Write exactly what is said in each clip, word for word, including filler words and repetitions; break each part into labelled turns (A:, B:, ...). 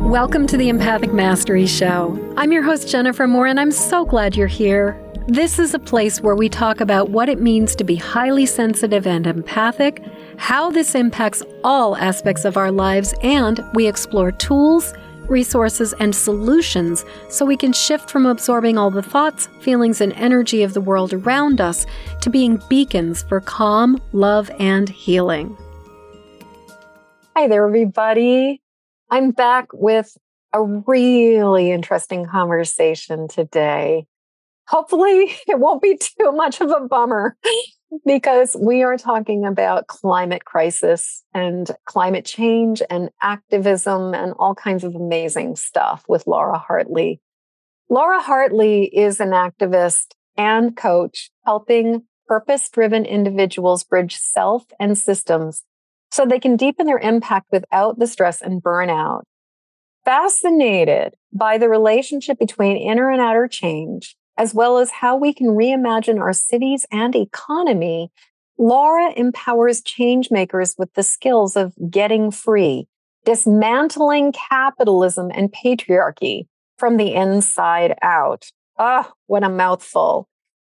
A: Welcome to the Empathic Mastery Show. I'm your host, Jennifer Moore, and I'm so glad you're here. This is a place where we talk about what it means to be highly sensitive and empathic, how this impacts all aspects of our lives, and we explore tools, resources, and solutions so we can shift from absorbing all the thoughts, feelings, and energy of the world around us to being beacons for calm, love, and healing. Hi there, everybody. I'm back with a really interesting conversation today. Hopefully, it won't be too much of a bummer because we are talking about climate crisis and climate change and activism and all kinds of amazing stuff with Laura Hartley. Laura Hartley is an activist and coach helping purpose-driven individuals bridge self and systems so they can deepen their impact without the stress and burnout. Fascinated by the relationship between inner and outer change, as well as how we can reimagine our cities and economy, Laura empowers change makers with the skills of getting free, dismantling capitalism and patriarchy from the inside out. Ah, what a mouthful.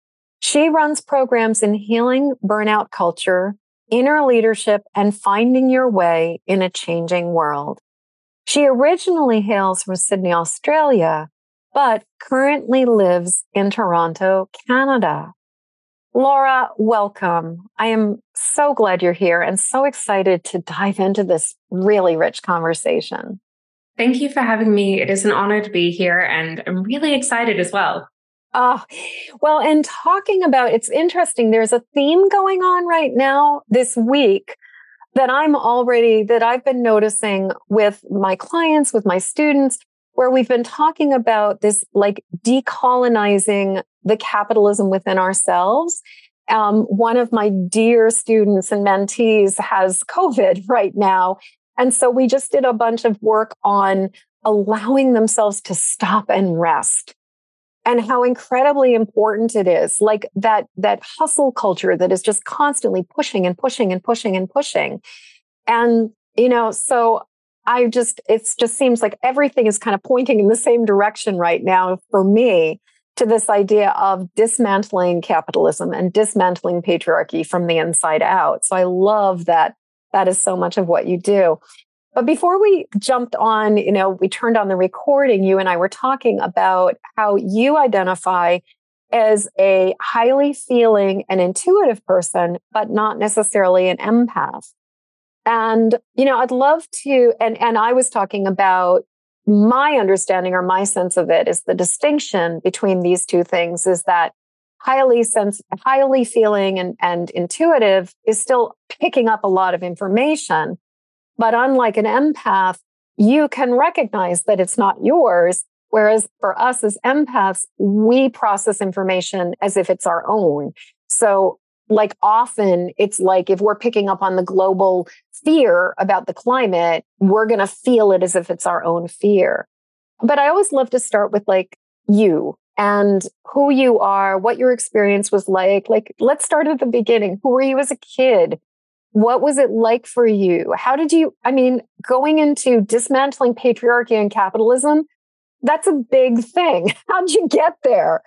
A: She runs programs in healing burnout culture, inner leadership, and finding your way in a changing world. She originally hails from Sydney, Australia, but currently lives in Toronto, Canada. Laura, welcome. I am so glad you're here and so excited to dive into this really rich conversation.
B: Thank you for having me. It is an honor to be here, and I'm really excited as well.
A: Oh, well, and talking about, it's interesting, there's a theme going on right now this week that I'm already, that I've been noticing with my clients, with my students, where we've been talking about this, like decolonizing the capitalism within ourselves. Um, one of my dear students and mentees has COVID right now. And so we just did a bunch of work on allowing themselves to stop and rest. And how incredibly important it is, like that, that hustle culture that is just constantly pushing and pushing and pushing and pushing. And, you know, so I just, it just seems like everything is kind of pointing in the same direction right now for me to this idea of dismantling capitalism and dismantling patriarchy from the inside out. So I love that that is so much of what you do. But before we jumped on, you know, we turned on the recording, you and I were talking about how you identify as a highly feeling and intuitive person, but not necessarily an empath. And, you know, I'd love to, and, and I was talking about my understanding or my sense of it is the distinction between these two things is that highly sense, highly feeling and, and intuitive is still picking up a lot of information. But unlike an empath, you can recognize that it's not yours. Whereas for us as empaths, we process information as if it's our own. So like often it's like if we're picking up on the global fear about the climate, we're going to feel it as if it's our own fear. But I always love to start with like you and who you are, what your experience was like. Like, let's start at the beginning. Who were you as a kid? What was it like for you? How did you, I mean, going into dismantling patriarchy and capitalism, that's a big thing. How'd you get there?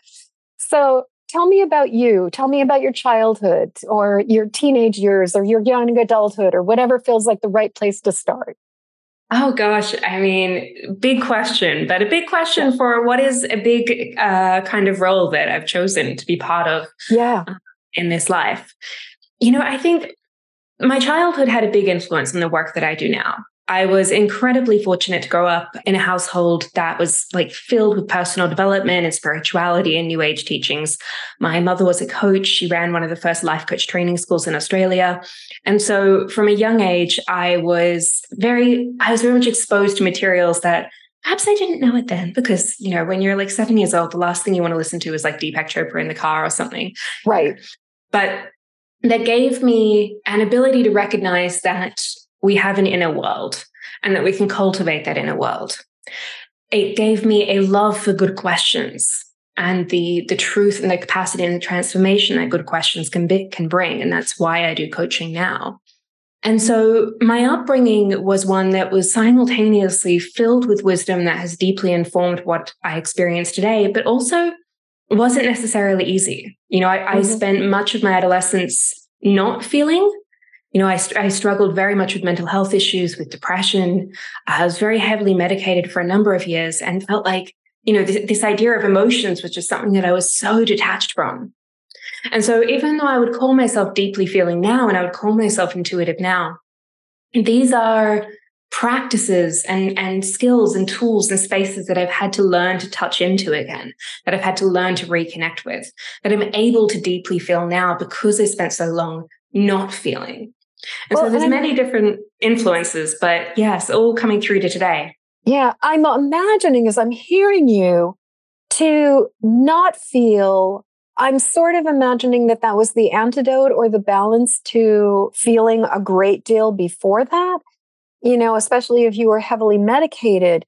A: So tell me about you. Tell me about your childhood or your teenage years or your young adulthood or whatever feels like the right place to start.
B: Oh, gosh. I mean, big question, but a big question for what is a big uh, kind of role that I've chosen to be part of
A: yeah.
B: uh, in this life. You know, I think my childhood had a big influence on the work that I do now. I was incredibly fortunate to grow up in a household that was like filled with personal development and spirituality and new age teachings. My mother was a coach. She ran one of the first life coach training schools in Australia. And so from a young age, I was very, I was very much exposed to materials that perhaps I didn't know it then because, you know, when you're like seven years old, the last thing you want to listen to is like Deepak Chopra in the car or something.
A: Right.
B: But that gave me an ability to recognize that we have an inner world and that we can cultivate that inner world. It gave me a love for good questions and the, the truth and the capacity and the transformation that good questions can be, can bring. And that's why I do coaching now. And so my upbringing was one that was simultaneously filled with wisdom that has deeply informed what I experience today, but also wasn't necessarily easy. You know, I, mm-hmm. I spent much of my adolescence not feeling. You know, I, I struggled very much with mental health issues, with depression. I was very heavily medicated for a number of years and felt like, you know, this, this idea of emotions was just something that I was so detached from. And so even though I would call myself deeply feeling now, and I would call myself intuitive now, these are practices and, and skills and tools and spaces that I've had to learn to touch into again, that I've had to learn to reconnect with, that I'm able to deeply feel now because I spent so long not feeling. And well, so there's and many different influences, but yes, all coming through to today.
A: Yeah, I'm imagining as I'm hearing you to not feel, I'm sort of imagining that that was the antidote or the balance to feeling a great deal before that, you know, especially if you were heavily medicated.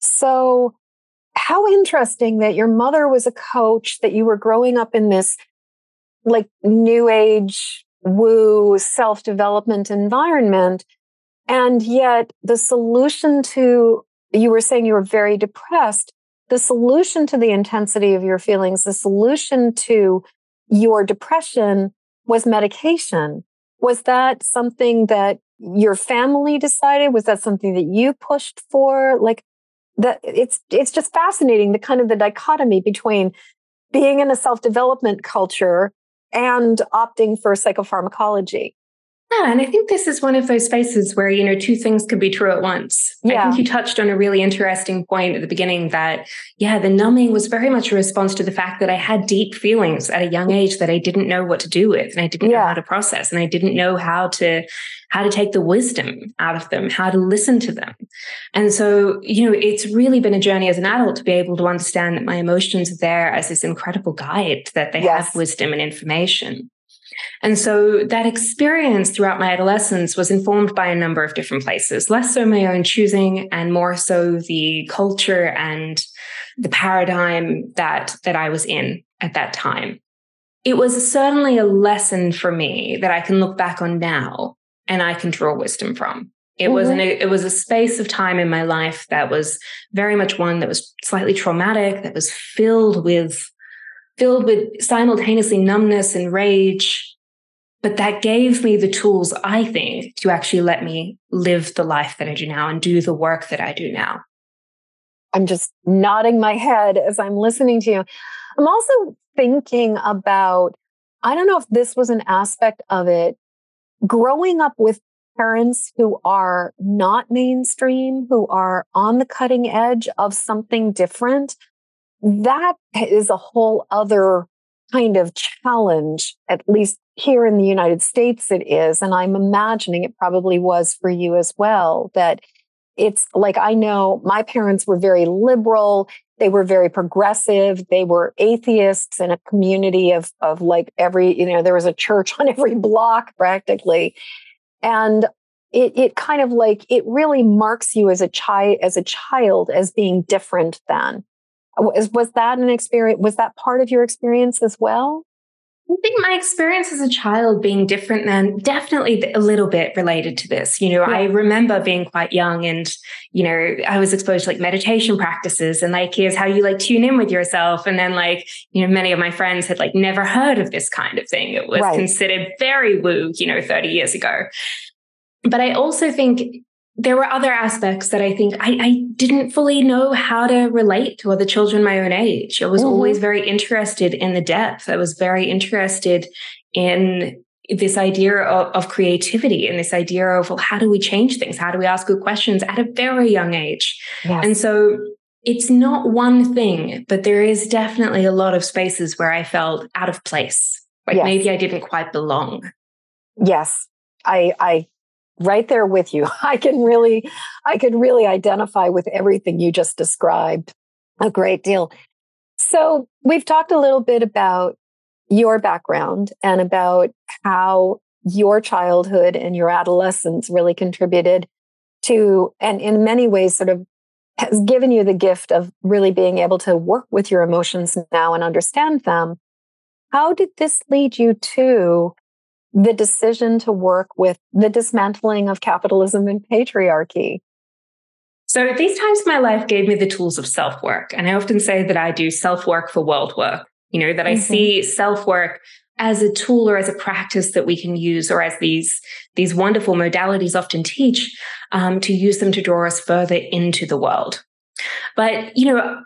A: So how interesting that your mother was a coach, that you were growing up in this like new age woo self-development environment. And yet the solution to, you were saying you were very depressed. The solution to the intensity of your feelings, the solution to your depression was medication. Was that something that your family decided? Was that something that you pushed for? Like that, it's, it's just fascinating, the kind of the dichotomy between being in a self-development culture and opting for psychopharmacology.
B: Yeah, and I think this is one of those spaces where, you know, two things could be true at once. Yeah. I think you touched on a really interesting point at the beginning that, yeah, the numbing was very much a response to the fact that I had deep feelings at a young age that I didn't know what to do with, and I didn't yeah. know how to process, and I didn't know how to how to take the wisdom out of them, how to listen to them. And so, you know, it's really been a journey as an adult to be able to understand that my emotions are there as this incredible guide, that they yes. have wisdom and information. And so that experience throughout my adolescence was informed by a number of different places, less so my own choosing and more so the culture and the paradigm that, that I was in at that time. It was certainly a lesson for me that I can look back on now and I can draw wisdom from. It mm-hmm. was an, it was a space of time in my life that was very much one that was slightly traumatic, that was filled with filled with simultaneously numbness and rage, but that gave me the tools, I think, to actually let me live the life that I do now and do the work that I do now.
A: I'm just nodding my head as I'm listening to you. I'm also thinking about, I don't know if this was an aspect of it, growing up with parents who are not mainstream, who are on the cutting edge of something different. That is a whole other kind of challenge, at least here in the United States it is. And I'm imagining it probably was for you as well, that it's like, I know my parents were very liberal. They were very progressive. They were atheists in a community of, of like every, you know, there was a church on every block practically. And it, it kind of like, it really marks you as a child, as a child, as being different than. Was, was that an experience? Was that part of your experience as well?
B: I think my experience as a child being different than definitely a little bit related to this. You know, yeah. I remember being quite young and, you know, I was exposed to like meditation practices and like, here's how you like tune in with yourself. And then like, you know, many of my friends had like never heard of this kind of thing. It was right. considered very woo, you know, thirty years ago. But I also think there were other aspects that I think I, I didn't fully know how to relate to other children my own age. I was mm-hmm. always very interested in the depth. I was very interested in this idea of, of creativity and this idea of, well, how do we change things? How do we ask good questions at a very young age? Yes. And so it's not one thing, but there is definitely a lot of spaces where I felt out of place. Like yes. maybe I didn't quite belong.
A: Yes, I, I, right there with you. I can really, I could really identify with everything you just described a great deal. So we've talked a little bit about your background and about how your childhood and your adolescence really contributed to, and in many ways sort of has given you the gift of really being able to work with your emotions now and understand them. How did this lead you to the decision to work with the dismantling of capitalism and patriarchy?
B: So these times in my life gave me the tools of self-work. And I often say that I do self-work for world work, you know, that I mm-hmm. see self-work as a tool or as a practice that we can use, or as these, these wonderful modalities often teach, um, to use them to draw us further into the world. But, you know,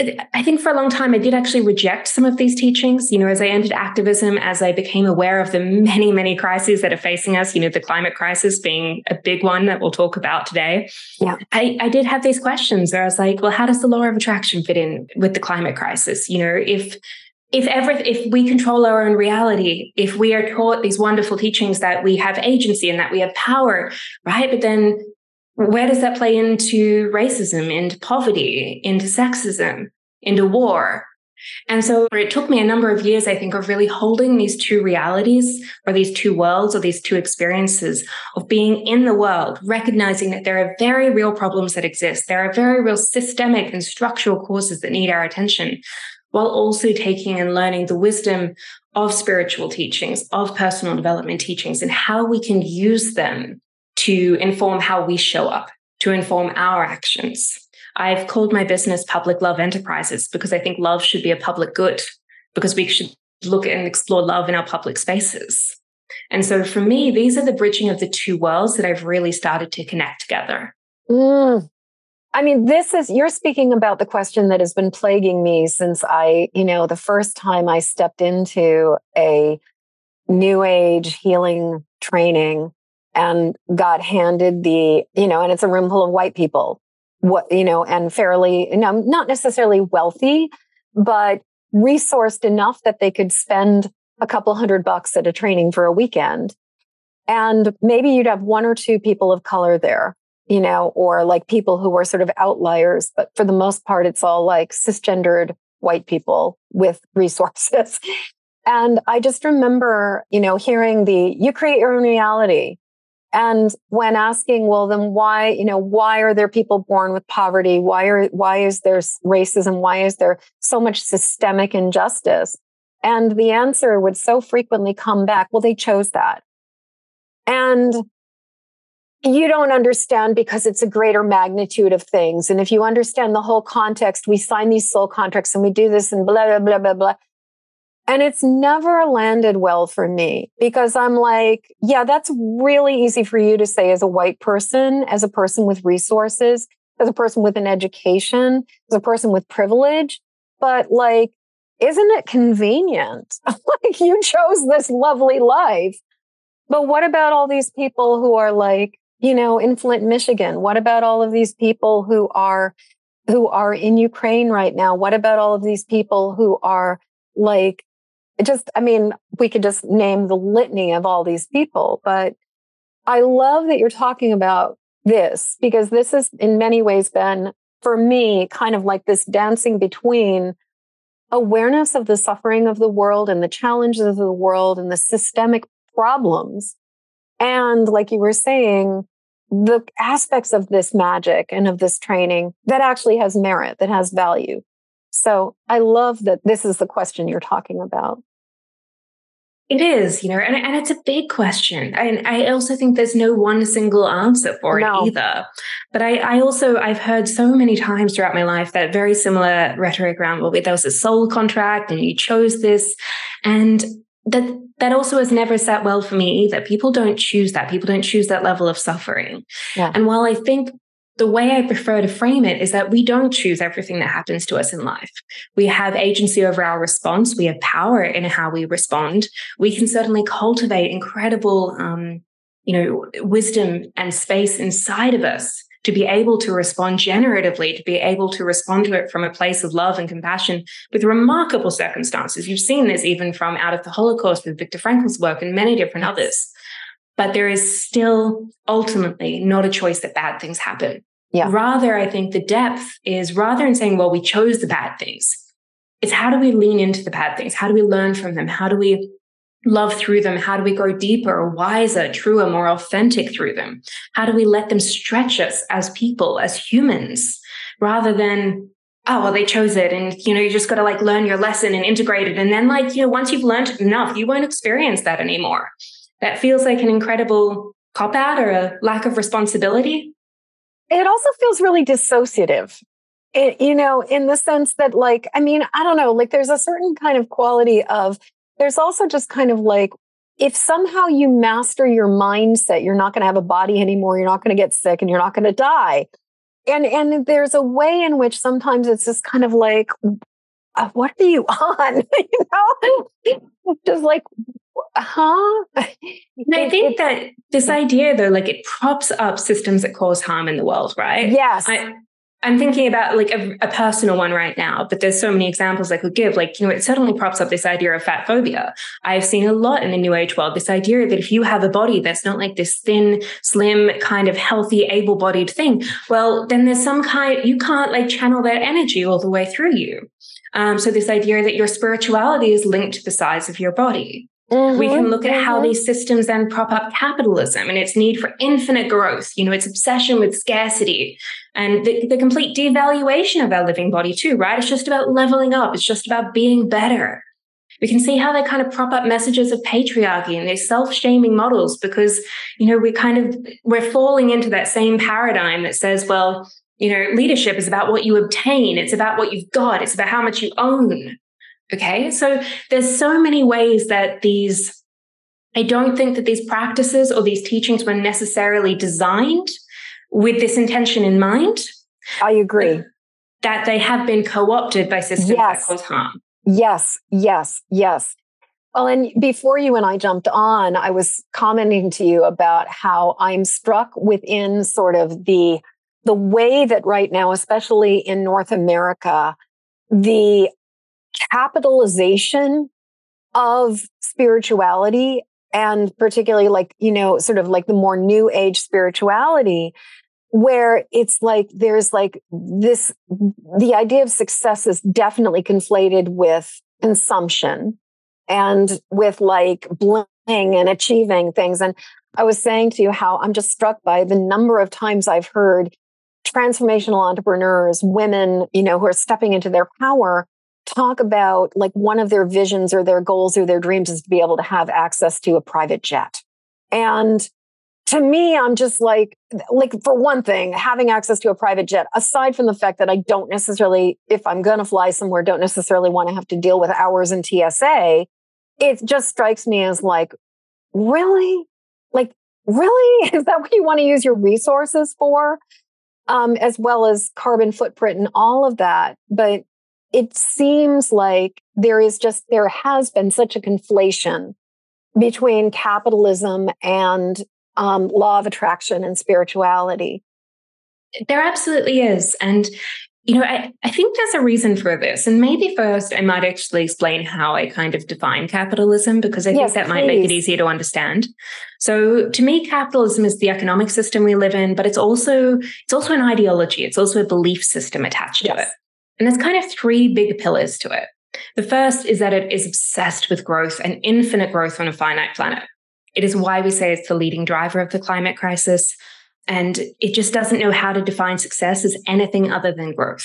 B: I think for a long time, I did actually reject some of these teachings. You know, as I entered activism, as I became aware of the many, many crises that are facing us, you know, the climate crisis being a big one that we'll talk about today.
A: Yeah.
B: I, I did have these questions where I was like, well, how does the law of attraction fit in with the climate crisis? You know, if If ever, if we control our own reality, if we are taught these wonderful teachings that we have agency and that we have power, right? But then where does that play into racism, into poverty, into sexism, into war? And so it took me a number of years, I think, of really holding these two realities, or these two worlds, or these two experiences of being in the world, recognizing that there are very real problems that exist. There are very real systemic and structural causes that need our attention, while also taking and learning the wisdom of spiritual teachings, of personal development teachings, and how we can use them to inform how we show up, to inform our actions. I've called my business Public Love Enterprises because I think love should be a public good, because we should look and explore love in our public spaces. And so for me, these are the bridging of the two worlds that I've really started to connect together.
A: Mm. I mean, this is, you're speaking about the question that has been plaguing me since I, you know, the first time I stepped into a new age healing training and got handed the, you know, and it's a room full of white people, what, you know, and fairly, you know, not necessarily wealthy, but resourced enough that they could spend a couple hundred bucks at a training for a weekend. And maybe you'd have one or two people of color there, you know, or like people who were sort of outliers. But for the most part, it's all like cisgendered white people with resources. And I just remember, you know, hearing the, you create your own reality. And when asking, well, then why, you know, why are there people born with poverty? Why are, why is there racism? Why is there so much systemic injustice? And the answer would so frequently come back, well, they chose that. And you don't understand because it's a greater magnitude of things. And if you understand the whole context, we sign these soul contracts and we do this and blah, blah, blah, blah, blah. And it's never landed well for me because I'm like, yeah, that's really easy for you to say as a white person, as a person with resources, as a person with an education, as a person with privilege. But like, isn't it convenient? Like you chose this lovely life. But what about all these people who are like, you know, in Flint, Michigan? What about all of these people who are, who are in Ukraine right now? What about all of these people who are like, just, I mean, we could just name the litany of all these people, but I love that you're talking about this because this has in many ways been, for me, kind of like this dancing between awareness of the suffering of the world and the challenges of the world and the systemic problems. And like you were saying, the aspects of this magic and of this training that actually has merit, that has value. So I love that this is the question you're talking about.
B: It is, you know, and, and it's a big question. And I also think there's no one single answer for
A: no.
B: it either. But I, I also, I've heard so many times throughout my life that very similar rhetoric around, well, there was a soul contract and you chose this. And that that also has never sat well for me either. People don't choose that. People don't choose that level of suffering.
A: Yeah.
B: And while I think the way I prefer to frame it is that we don't choose everything that happens to us in life. We have agency over our response. We have power in how we respond. We can certainly cultivate incredible, um, you know, wisdom and space inside of us to be able to respond generatively, to be able to respond to it from a place of love and compassion with remarkable circumstances. You've seen this even from Out of the Holocaust with Viktor Frankl's work and many different
A: yes.
B: others. But there is still ultimately not a choice that bad things happen.
A: Yeah.
B: Rather, I think the depth is rather than saying, well, we chose the bad things, it's how do we lean into the bad things? How do we learn from them? How do we love through them? How do we grow deeper, wiser, truer, more authentic through them? How do we let them stretch us as people, as humans, rather than, oh, well, they chose it. And, you know, you just got to like learn your lesson and integrate it. And then like, you know, once you've learned enough, you won't experience that anymore. That feels like an incredible cop-out or a lack of responsibility.
A: It also feels really dissociative, it, you know, in the sense that, like, I mean, I don't know, like there's a certain kind of quality of, there's also just kind of like, if somehow you master your mindset, you're not going to have a body anymore, you're not going to get sick, and you're not going to die. And, and there's a way in which sometimes it's just kind of like, uh, what are you on? you know, just like, huh?
B: And I think it, that this idea, though, like it props up systems that cause harm in the world, right?
A: Yes.
B: I, I'm thinking about like a, a personal one right now, but there's so many examples I could give. Like, you know, it certainly props up this idea of fat phobia. I've seen a lot in the New Age world, this idea that if you have a body that's not like this thin, slim, kind of healthy, able-bodied thing, well, then there's some kind, you can't like channel that energy all the way through you. Um, so this idea that your spirituality is linked to the size of your body. Mm-hmm, we can look at mm-hmm. how these systems then prop up capitalism and its need for infinite growth, you know, its obsession with scarcity and the, the complete devaluation of our living body too, right? It's just about leveling up. It's just about being better. We can see how they kind of prop up messages of patriarchy and these self-shaming models because, you know, we kind of, we're falling into that same paradigm that says, well, you know, leadership is about what you obtain. It's about what you've got. It's about how much you own. Okay, so there's so many ways that these, I don't think that these practices or these teachings were necessarily designed with this intention in mind.
A: I agree.
B: That they have been co-opted by systems yes. that cause harm.
A: Yes, yes, yes. Well, and before you and I jumped on, I was commenting to you about how I'm struck within sort of the, the way that right now, especially in North America, the capitalization of spirituality and particularly like, you know, sort of like the more new age spirituality, where it's like, there's like this, the idea of success is definitely conflated with consumption and with like bling and achieving things. And I was saying to you how I'm just struck by the number of times I've heard transformational entrepreneurs, women, you know, who are stepping into their power, talk about like one of their visions or their goals or their dreams is to be able to have access to a private jet. And to me, I'm just like, like for one thing, having access to a private jet, aside from the fact that I don't necessarily, if I'm going to fly somewhere, don't necessarily want to have to deal with hours in T S A, it just strikes me as like, really? Like, really? Is that what you want to use your resources for? Um, as well as carbon footprint and all of that. But it seems like there is just, there has been such a conflation between capitalism and um, law of attraction and spirituality.
B: There absolutely is. And, you know, I, I think there's a reason for this. And maybe first I might actually explain how I kind of define capitalism, because I
A: yes,
B: think that
A: please.
B: might make it easier to understand. So to me, capitalism is the economic system we live in, but it's also, it's also an ideology. It's also a belief system attached yes. to it. And there's kind of three big pillars to it. The first is that it is obsessed with growth and infinite growth on a finite planet. It is why we say it's the leading driver of the climate crisis. And it just doesn't know how to define success as anything other than growth.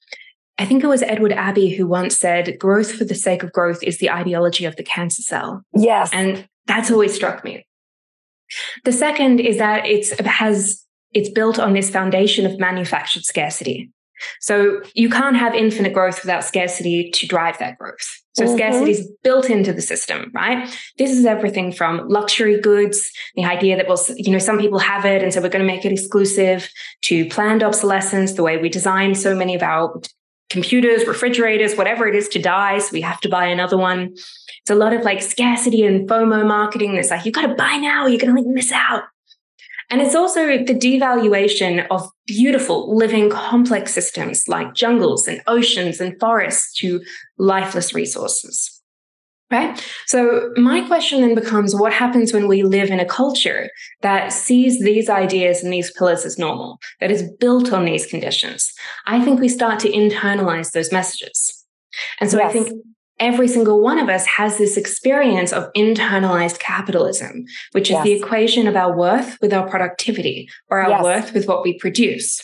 B: I think it was Edward Abbey who once said, growth for the sake of growth is the ideology of the cancer cell.
A: Yes.
B: And that's always struck me. The second is that it's, it has, it's built on this foundation of manufactured scarcity. So you can't have infinite growth without scarcity to drive that growth. So mm-hmm. scarcity is built into the system, right? This is everything from luxury goods, the idea that, well, you know, some people have it, and so we're going to make it exclusive, to planned obsolescence, the way we design so many of our computers, refrigerators, whatever it is, to die, so we have to buy another one. It's a lot of like scarcity and FOMO marketing that's like, you got to buy now, or you're going to like miss out. And it's also the devaluation of beautiful, living, complex systems like jungles and oceans and forests to lifeless resources, right? So my question then becomes, what happens when we live in a culture that sees these ideas and these pillars as normal, that is built on these conditions? I think we start to internalize those messages. And so yes. I think every single one of us has this experience of internalized capitalism, which is yes. the equation of our worth with our productivity, or our yes. worth with what we produce.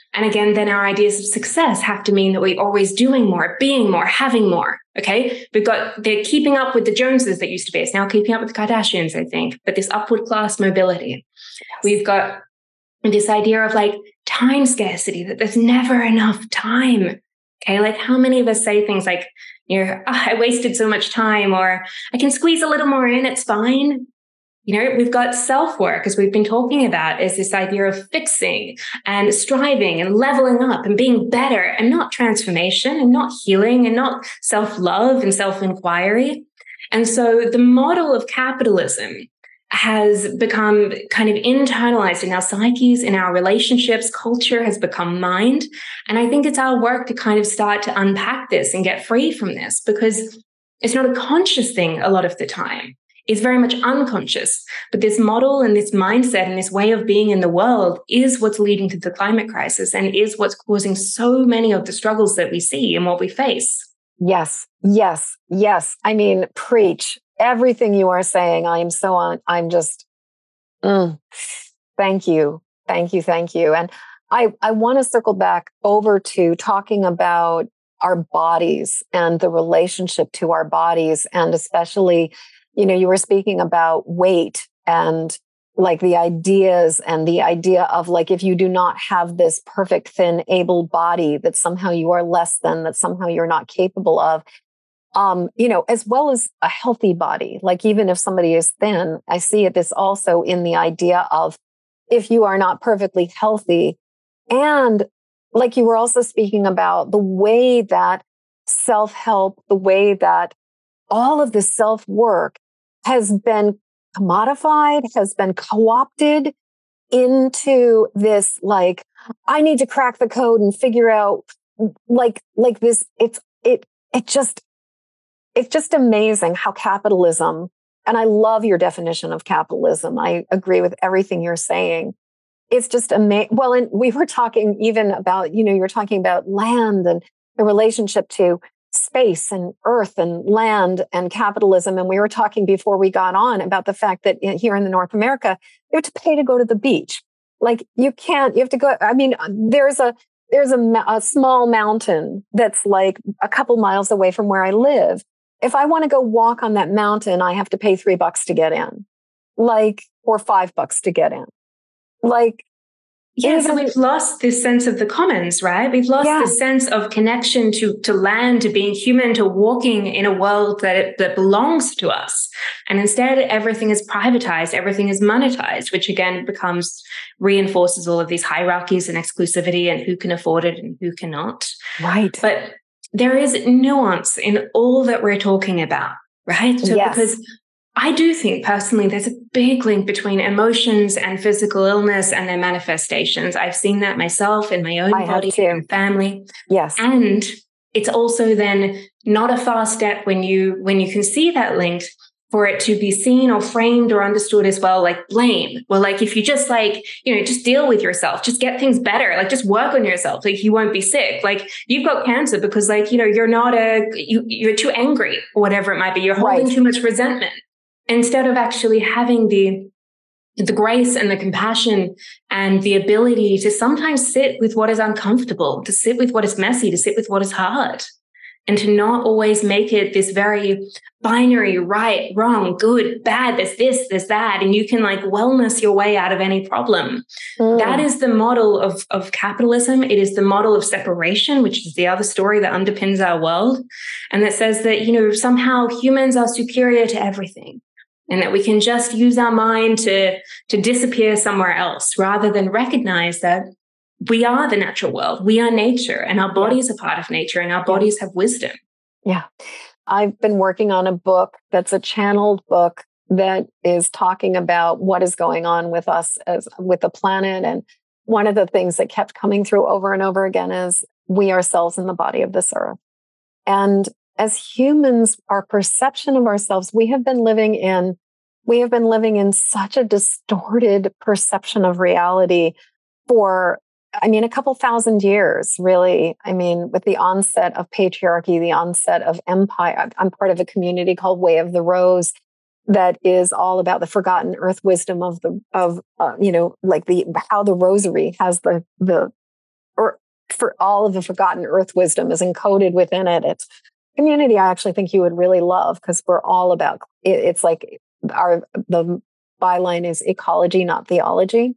B: And again, then our ideas of success have to mean that we're always doing more, being more, having more. Okay. We've got, they're keeping up with the Joneses that used to be. It's now keeping up with the Kardashians, I think, but this upward class mobility. Yes. We've got this idea of like time scarcity, that there's never enough time. Okay. Like how many of us say things like, you know, oh, I wasted so much time, or I can squeeze a little more in, it's fine. You know, we've got self-work, as we've been talking about, is this idea of fixing and striving and leveling up and being better, and not transformation and not healing and not self-love and self-inquiry. And so the model of capitalism has become kind of internalized in our psyches, in our relationships. Culture has become mind. And I think it's our work to kind of start to unpack this and get free from this, because it's not a conscious thing a lot of the time. It's very much unconscious. But this model and this mindset and this way of being in the world is what's leading to the climate crisis, and is what's causing so many of the struggles that we see and what we face.
A: Yes, yes, yes. I mean, preach. Everything you are saying, I am so on. I'm just, mm, thank you. Thank you. Thank you. And I, I want to circle back over to talking about our bodies and the relationship to our bodies. And especially, you know, you were speaking about weight and like the ideas and the idea of like, if you do not have this perfect, thin, able body, that somehow you are less than, that somehow you're not capable of. Um, you know, as well as a healthy body. Like even if somebody is thin, I see it this also in the idea of if you are not perfectly healthy. And like you were also speaking about the way that self-help, the way that all of the self-work has been commodified, has been co-opted into this, like, I need to crack the code and figure out like, like this, it's, it, it just, It's just amazing how capitalism, and I love your definition of capitalism. I agree with everything you're saying. It's just amazing. Well, and we were talking even about, you know, you were talking about land and the relationship to space and earth and land and capitalism. And we were talking before we got on about the fact that here in the North America, you have to pay to go to the beach. Like you can't, you have to go. I mean, there's a, there's a, a small mountain that's like a couple miles away from where I live. If I want to go walk on that mountain, I have to pay three bucks to get in, like, or five bucks to get in. Like,
B: yeah,
A: even,
B: so we've lost this sense of the commons, right? We've lost
A: yeah.
B: the sense of connection to, to land, to being human, to walking in a world that it, that belongs to us. And instead, everything is privatized, everything is monetized, which again becomes, reinforces all of these hierarchies and exclusivity and who can afford it and who cannot.
A: Right.
B: But there is nuance in all that we're talking about, right? So
A: yes.
B: Because I do think personally there's a big link between emotions and physical illness and their manifestations. I've seen that myself in my own
A: I
B: body and family.
A: Yes.
B: And it's also then not a far step when you when you can see that link for it to be seen or framed or understood as well, like blame. Well, like if you just like, you know, just deal with yourself, just get things better, like just work on yourself, like you won't be sick. Like you've got cancer because like, you know, you're not a, you, you're too angry or whatever it might be. You're holding
A: right.
B: too much resentment instead of actually having the, the grace and the compassion and the ability to sometimes sit with what is uncomfortable, to sit with what is messy, to sit with what is hard. And to not always make it this very binary, right, wrong, good, bad, there's this, there's that, and you can like wellness your way out of any problem. Mm. That is the model of, of capitalism. It is the model of separation, which is the other story that underpins our world. And that says that, you know, somehow humans are superior to everything. And that we can just use our mind to, to disappear somewhere else rather than recognize that we are the natural world. We are nature, and our bodies yeah. are part of nature, and our bodies yeah. have wisdom.
A: Yeah. I've been working on a book that's a channeled book that is talking about what is going on with us as with the planet. And one of the things that kept coming through over and over again is we ourselves in the body of this earth. And as humans, our perception of ourselves, we have been living in, we have been living in such a distorted perception of reality for I mean, a couple thousand years, really. I mean, with the onset of patriarchy, the onset of empire, I'm part of a community called Way of the Rose that is all about the forgotten earth wisdom of the, of, uh, you know, like the, how the rosary has the, the, for all of the forgotten earth wisdom is encoded within it. It's community I actually think you would really love, because we're all about it, it's like our the byline is ecology, not theology.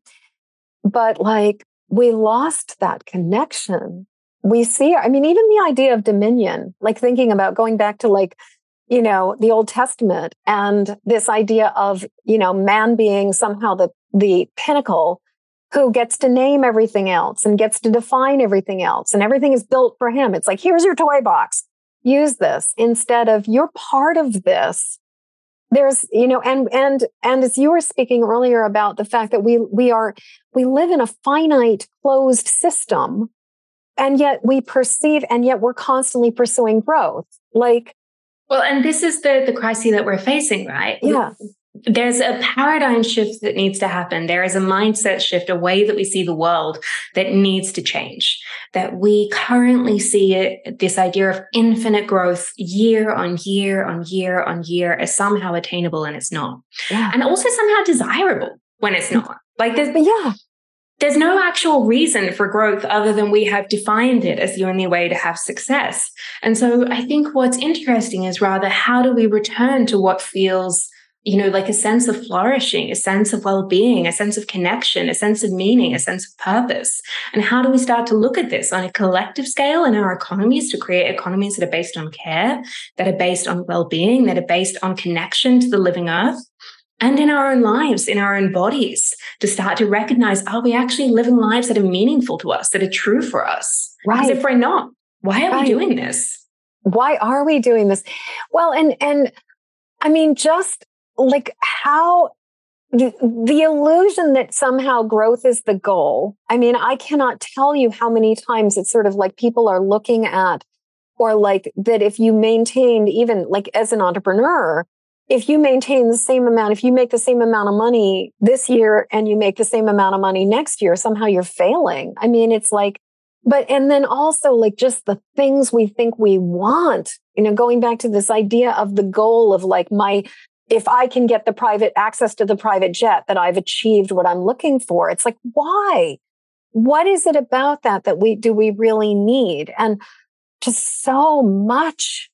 A: But like we lost that connection. We see, I mean, even the idea of dominion, like thinking about going back to like, you know, the Old Testament and this idea of, you know, man being somehow the, the pinnacle who gets to name everything else and gets to define everything else, and everything is built for him. It's like, here's your toy box, use this, instead of you're part of this. There's, you know, and, and, and as you were speaking earlier about the fact that we, we are, we live in a finite closed system, and yet we perceive, and yet we're constantly pursuing growth. Like,
B: well, and this is the, the crisis that we're facing, right?
A: Yeah.
B: There's a paradigm shift that needs to happen. There is a mindset shift, a way that we see the world that needs to change. That we currently see it, this idea of infinite growth year on year on year on year as somehow attainable, and it's not.
A: Yeah.
B: And also somehow desirable when it's not. Like there's,
A: yeah.
B: there's no actual reason for growth other than we have defined it as the only way to have success. And so I think what's interesting is rather, how do we return to what feels, you know, like a sense of flourishing, a sense of well-being, a sense of connection, a sense of meaning, a sense of purpose? And how do we start to look at this on a collective scale in our economies to create economies that are based on care, that are based on well-being, that are based on connection to the living earth? And in our own lives, in our own bodies, to start to recognize, are we actually living lives that are meaningful to us, that are true for us?
A: Right.
B: Because if we're not, why are
A: right.
B: we doing this?
A: Why are we doing this? Well, and, and I mean, just like how the, the illusion that somehow growth is the goal. I mean, I cannot tell you how many times it's sort of like people are looking at, or like that if you maintained, even like as an entrepreneur, if you maintain the same amount, if you make the same amount of money this year and you make the same amount of money next year, somehow you're failing. I mean, it's like, but, and then also like just the things we think we want, you know, going back to this idea of the goal of like my, if I can get the private access to the private jet, that I've achieved what I'm looking for. It's like, why? What is it about that that we, do we really need? And just so much,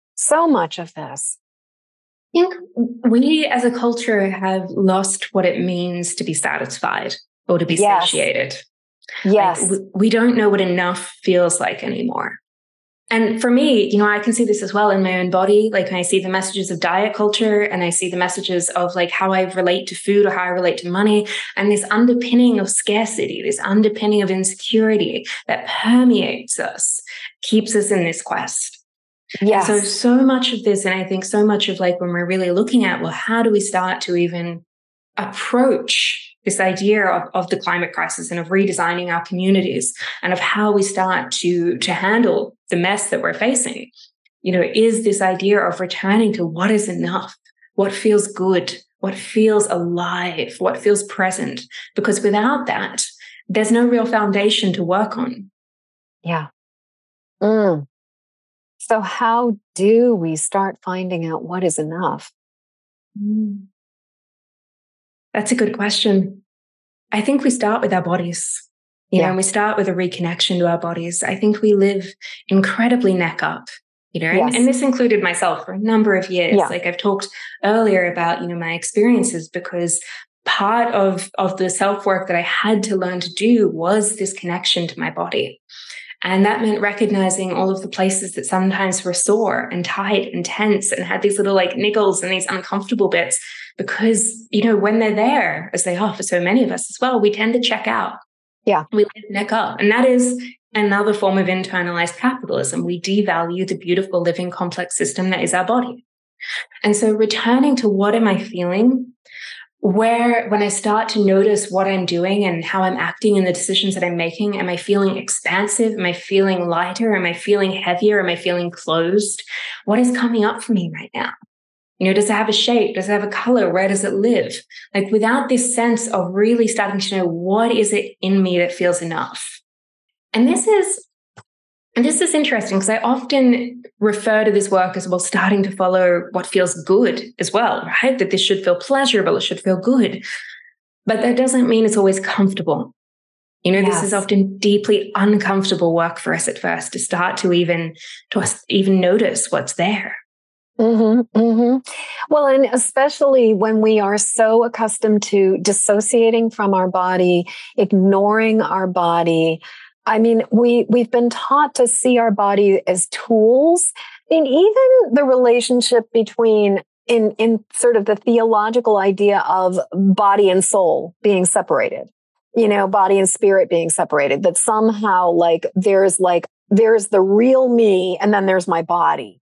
A: so much of this.
B: I think we as a culture have lost what it means to be satisfied or to be
A: yes.
B: satiated.
A: Yes.
B: Like, we, we don't know what enough feels like anymore. And for me, you know, I can see this as well in my own body. Like I see the messages of diet culture, and I see the messages of like how I relate to food or how I relate to money, and this underpinning of scarcity, this underpinning of insecurity that permeates us, keeps us in this quest.
A: Yes.
B: So, so much of this, and I think so much of like when we're really looking at, well, how do we start to even approach this idea of, of the climate crisis and of redesigning our communities and of how we start to, to handle the mess that we're facing, you know, is this idea of returning to what is enough, what feels good, what feels alive, what feels present, because without that, there's no real foundation to work on.
A: Yeah. Mm. So how do we start finding out what is enough?
B: Mm. That's a good question. I think we start with our bodies, you yeah. know, and we start with a reconnection to our bodies. I think we live incredibly neck up, you know, yes. and, and this included myself for a number of years. Yeah. Like I've talked earlier about, you know, my experiences, because part of, of the self-work that I had to learn to do was this connection to my body. And that meant recognizing all of the places that sometimes were sore and tight and tense and had these little like niggles and these uncomfortable bits, because, you know, when they're there, as they are for so many of us as well, we tend to check out.
A: Yeah.
B: We live neck up. And that is another form of internalized capitalism. We devalue the beautiful living complex system that is our body. And so returning to what am I feeling? Where, when I start to notice what I'm doing and how I'm acting in the decisions that I'm making, am I feeling expansive? Am I feeling lighter? Am I feeling heavier? Am I feeling closed? What is coming up for me right now? You know, does it have a shape? Does it have a color? Where does it live? Like without this sense of really starting to know what is it in me that feels enough. And this is And this is interesting because I often refer to this work as well, starting to follow what feels good as well, right? That this should feel pleasurable, it should feel good. But that doesn't mean it's always comfortable. You know,
A: Yes.
B: this is often deeply uncomfortable work for us at first to start to even to us even notice what's there.
A: Mm-hmm, mm-hmm. Well, and especially when we are so accustomed to dissociating from our body, ignoring our body. I mean, we, we've been taught to see our body as tools. And even the relationship between in, in sort of the theological idea of body and soul being separated, you know, body and spirit being separated, that somehow like there's like, there's the real me and then there's my body.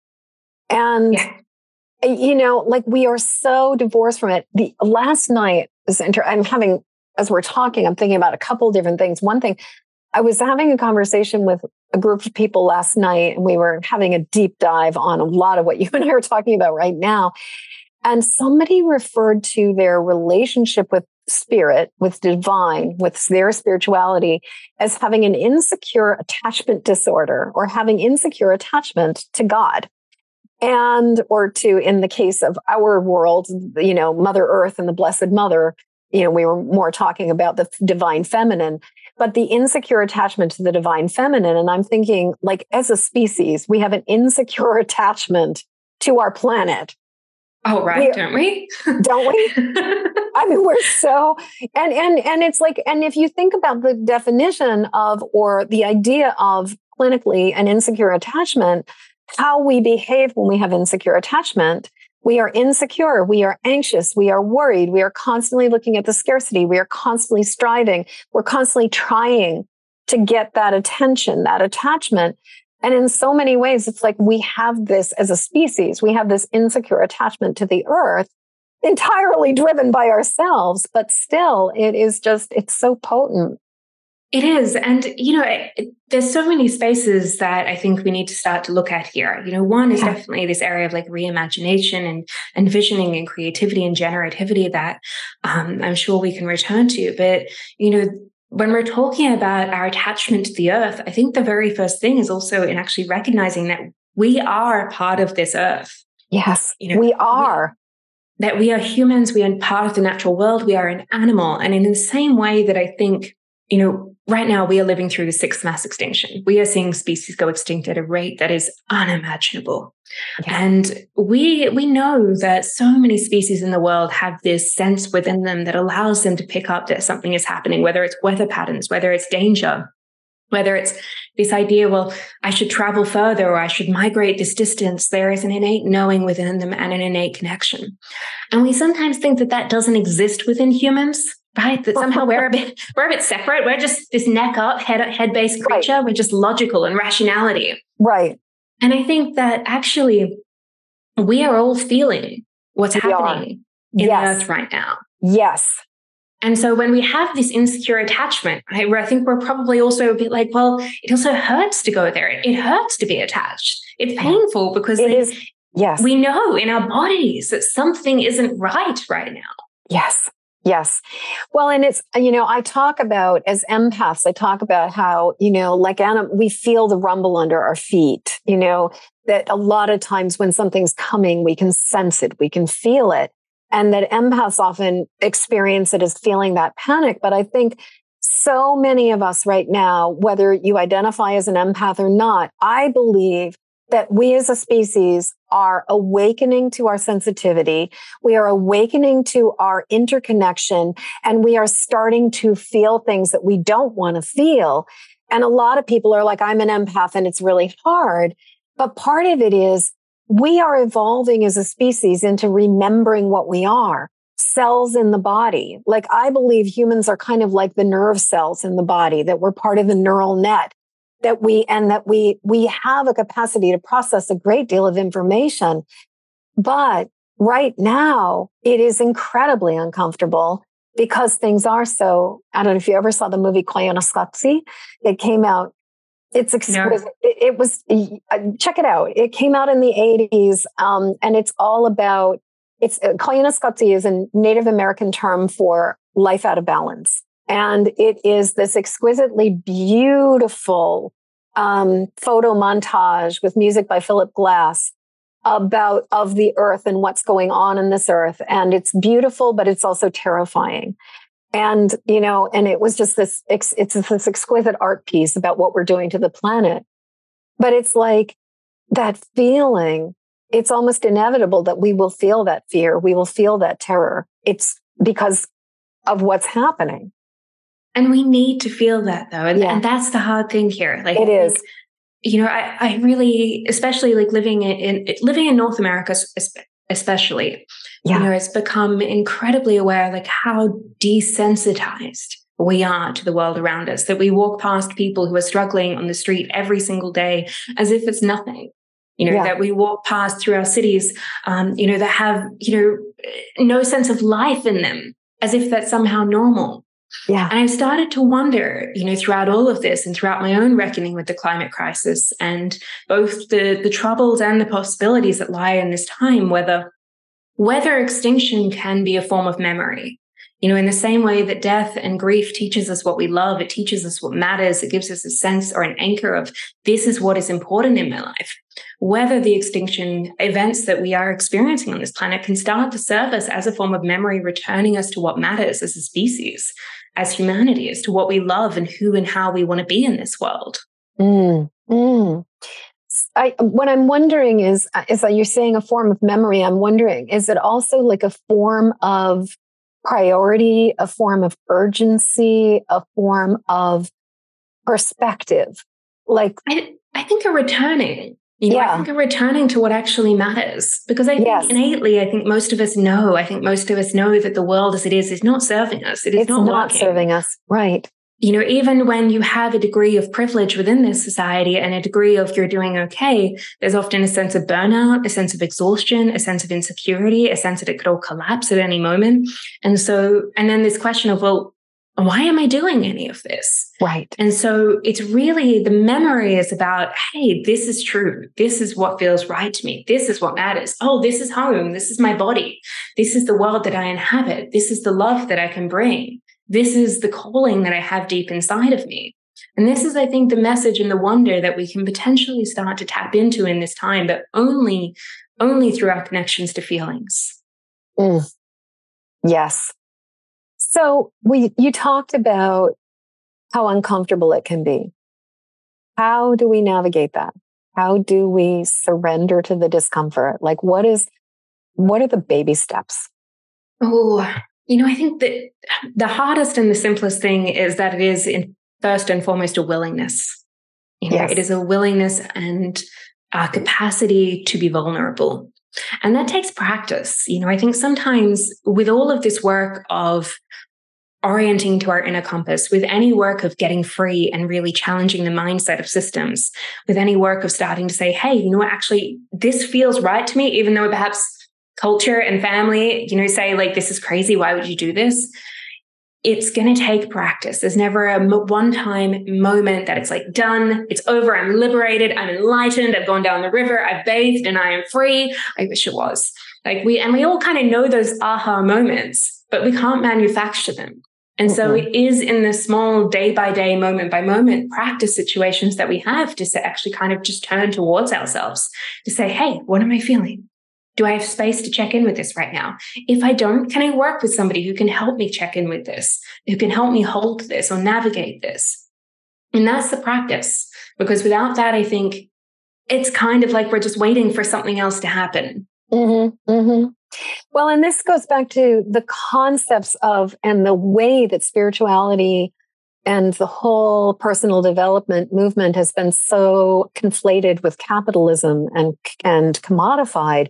A: And,
B: Yeah.
A: you know, like we are so divorced from it. The last night, is inter- I'm having, as we're talking, I'm thinking about a couple of different things. One thing, I was having a conversation with a group of people last night, and we were having a deep dive on a lot of what you and I are talking about right now. And somebody referred to their relationship with spirit, with divine, with their spirituality as having an insecure attachment disorder or having insecure attachment to God. And, or to, in the case of our world, you know, Mother Earth and the Blessed Mother, you know, we were more talking about the divine feminine, but the insecure attachment to the divine feminine. And I'm thinking, like, as a species, we have an insecure attachment to our planet.
B: Oh, right, we, don't we?
A: Don't we? I mean, we're so, and, and, and it's like, and if you think about the definition of, or the idea of clinically an insecure attachment, how we behave when we have insecure attachment. We are insecure. We are anxious. We are worried. We are constantly looking at the scarcity. We are constantly striving. We're constantly trying to get that attention, that attachment. And in so many ways, it's like we have this as a species. We have this insecure attachment to the earth, entirely driven by ourselves. But still, it is just, it's so potent.
B: It is. And, you know, it, there's so many spaces that I think we need to start to look at here. You know, one is yeah. definitely this area of like reimagination and, and visioning and creativity and generativity that um, I'm sure we can return to. But, you know, when we're talking about our attachment to the earth, I think the very first thing is also in actually recognizing that we are part of this earth.
A: Yes,
B: you know,
A: we are.
B: We, that we are humans. We are part of the natural world. We are an animal. And in the same way that I think, you know, right now we are living through the sixth mass extinction. We are seeing species go extinct at a rate that is unimaginable. Yeah. And we we know that so many species in the world have this sense within them that allows them to pick up that something is happening, whether it's weather patterns, whether it's danger, whether it's this idea, well, I should travel further or I should migrate this distance. There is an innate knowing within them and an innate connection. And we sometimes think that that doesn't exist within humans. Right, that somehow we're a bit we're a bit separate. We're just this neck up, head head based creature. Right. We're just logical and rationality.
A: Right.
B: And I think that actually we are all feeling what's we happening are. in yes. the earth right now.
A: Yes.
B: And so when we have this insecure attachment, right, where I think we're probably also a bit like, well, it also hurts to go there. It hurts to be attached. It's painful because
A: it
B: like,
A: is. Yes.
B: we know in our bodies that something isn't right right now.
A: Yes. Yes. Well, and it's, you know, I talk about as empaths, I talk about how, you know, like anim- we feel the rumble under our feet, you know, that a lot of times when something's coming, we can sense it, we can feel it. And that empaths often experience it as feeling that panic. But I think so many of us right now, whether you identify as an empath or not, I believe that we as a species are awakening to our sensitivity. We are awakening to our interconnection, and we are starting to feel things that we don't want to feel. And a lot of people are like, I'm an empath and it's really hard. But part of it is we are evolving as a species into remembering what we are. Cells in the body. Like I believe humans are kind of like the nerve cells in the body, that we're part of the neural net. That we, and that we, we have a capacity to process a great deal of information. But right now, it is incredibly uncomfortable because things are so, I don't know if you ever saw the movie Koyaanisqatsi. It came out, it's exquisite. No. It, it was, check it out. It came out in the eighties. Um, and it's all about, it's, uh, Koyaanisqatsi is a Native American term for life out of balance. And it is this exquisitely beautiful um, photo montage with music by Philip Glass about of the earth and what's going on in this earth. And it's beautiful, but it's also terrifying. And, you know, and it was just this, it's this exquisite art piece about what we're doing to the planet. But it's like that feeling, it's almost inevitable that we will feel that fear. We will feel that terror. It's because of what's happening.
B: And we need to feel that though. And,
A: yeah.
B: and that's the hard thing here. Like
A: it
B: I
A: is.
B: Think, you know, I, I really, especially like living in, in living in North America, especially, yeah. you know, it's become incredibly aware, like how desensitized we are to the world around us, that we walk past people who are struggling on the street every single day as if it's nothing, you know, yeah. that we walk past through our cities, um, you know, that have, you know, no sense of life in them, as if that's somehow normal.
A: Yeah.
B: And I've started to wonder, you know, throughout all of this and throughout my own reckoning with the climate crisis and both the, the troubles and the possibilities that lie in this time, whether, whether extinction can be a form of memory. You know, in the same way that death and grief teaches us what we love, it teaches us what matters, it gives us a sense or an anchor of this is what is important in my life. Whether the extinction events that we are experiencing on this planet can start to serve us as a form of memory, returning us to what matters as a species, as humanity, as to what we love and who and how we want to be in this world.
A: Mm, mm. I, what I'm wondering is, is that you're saying a form of memory. I'm wondering, is it also like a form of priority, a form of urgency, a form of perspective? Like,
B: I, I think a returning. You know, yeah. I think a returning to what actually matters, because I think yes. innately, I think most of us know, I think most of us know that the world as it is is not serving us. It is
A: it's
B: not,
A: not
B: working.
A: serving us. Right.
B: You know, even when you have a degree of privilege within this society and a degree of you're doing okay, there's often a sense of burnout, a sense of exhaustion, a sense of insecurity, a sense that it could all collapse at any moment. And so, and then this question of, well, why am I doing any of this?
A: Right.
B: And so it's really, the memory is about, hey, this is true. This is what feels right to me. This is what matters. Oh, this is home. This is my body. This is the world that I inhabit. This is the love that I can bring. This is the calling that I have deep inside of me. And this is, I think, the message and the wonder that we can potentially start to tap into in this time, but only, only through our connections to feelings.
A: Mm. Yes. So we, you talked about how uncomfortable it can be. How do we navigate that? How do we surrender to the discomfort? Like, what is, what are the baby steps?
B: Oh, you know, I think that the hardest and the simplest thing is that it is in first and foremost a willingness. You know, yes. It is a willingness and a capacity to be vulnerable. And that takes practice. You know, I think sometimes with all of this work of orienting to our inner compass, with any work of getting free and really challenging the mindset of systems, with any work of starting to say, hey, you know what, actually, this feels right to me, even though perhaps culture and family, you know, say like, this is crazy. Why would you do this? It's going to take practice. There's never a one-time moment that it's like done. It's over. I'm liberated. I'm enlightened. I've gone down the river. I've bathed and I am free. I wish it was like we, and we all kind of know those aha moments, but we can't manufacture them. And mm-hmm. so it is in the small day by day, moment by moment practice situations that we have to actually kind of just turn towards ourselves to say, hey, what am I feeling? Do I have space to check in with this right now? If I don't, can I work with somebody who can help me check in with this, who can help me hold this or navigate this? And that's the practice, because without that, I think it's kind of like we're just waiting for something else to happen.
A: Mm-hmm, mm-hmm. Well, and this goes back to the concepts of and the way that spirituality and the whole personal development movement has been so conflated with capitalism and, and commodified,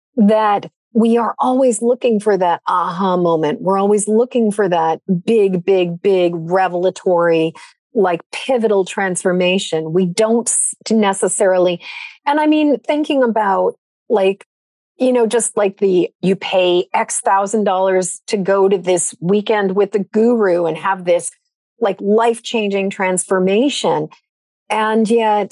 A: that we are always looking for that aha moment. We're always looking for that big, big, big revelatory, like pivotal transformation. We don't necessarily, and I mean, thinking about like, you know, just like the, you pay X thousand dollars to go to this weekend with the guru and have this like life-changing transformation. And yet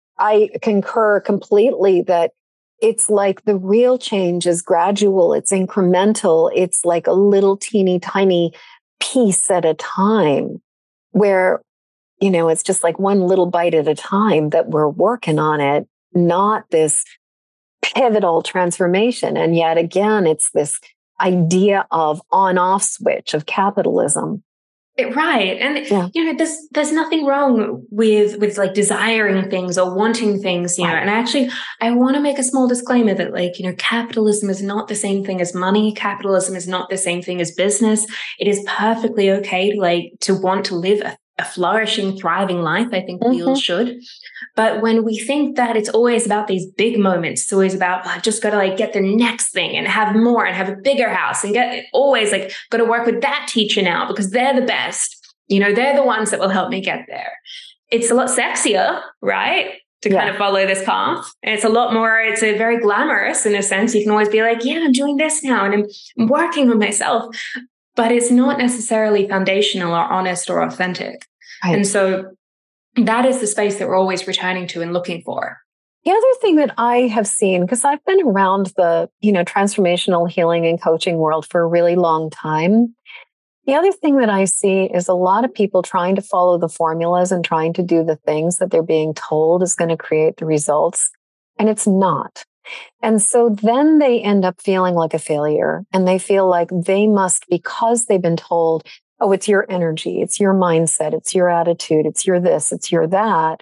A: I concur completely that it's like the real change is gradual. It's incremental. It's like a little teeny tiny piece at a time where, you know, it's just like one little bite at a time that we're working on it, not this pivotal transformation. And yet again, it's this idea of on-off switch of capitalism.
B: It, right. And,
A: yeah.
B: you know, there's, there's nothing wrong with, with like desiring things or wanting things, you right. know, and actually, I want to make a small disclaimer that like, you know, capitalism is not the same thing as money. Capitalism is not the same thing as business. It is perfectly okay to like, to want to live a, a flourishing, thriving life. I think mm-hmm. we all should. But when we think that it's always about these big moments, it's always about, oh, I've just got to like get the next thing and have more and have a bigger house and get always like got to work with that teacher now because they're the best. You know, they're the ones that will help me get there. It's a lot sexier, right? To yeah. kind of follow this path. And it's a lot more, it's a very glamorous in a sense. You can always be like, yeah, I'm doing this now and I'm, I'm working on myself. But it's not necessarily foundational or honest or authentic. Right. And so that is the space that we're always returning to and looking for.
A: The other thing that I have seen, because I've been around the, you know, transformational healing and coaching world for a really long time. The other thing that I see is a lot of people trying to follow the formulas and trying to do the things that they're being told is going to create the results. And it's not. And so then they end up feeling like a failure and they feel like they must, because they've been told, oh, it's your energy, it's your mindset, it's your attitude, it's your this, it's your that,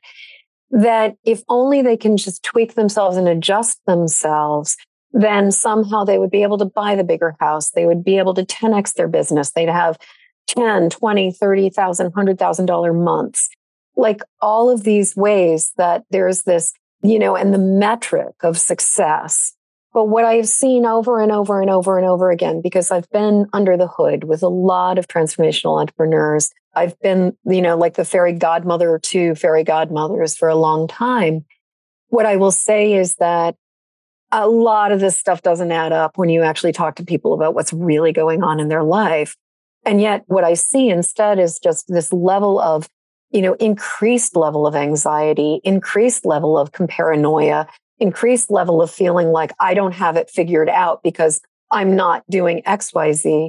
A: that if only they can just tweak themselves and adjust themselves, then somehow they would be able to buy the bigger house. They would be able to ten X their business. They'd have ten, twenty, thirty thousand, one hundred thousand dollars months. Like all of these ways that there's this, you know, and the metric of success. But what I've seen over and over and over and over again, because I've been under the hood with a lot of transformational entrepreneurs, I've been, you know, like the fairy godmother to fairy godmothers for a long time. What I will say is that a lot of this stuff doesn't add up when you actually talk to people about what's really going on in their life. And yet what I see instead is just this level of, you know, increased level of anxiety, increased level of paranoia, increased level of feeling like I don't have it figured out because I'm not doing X Y Z,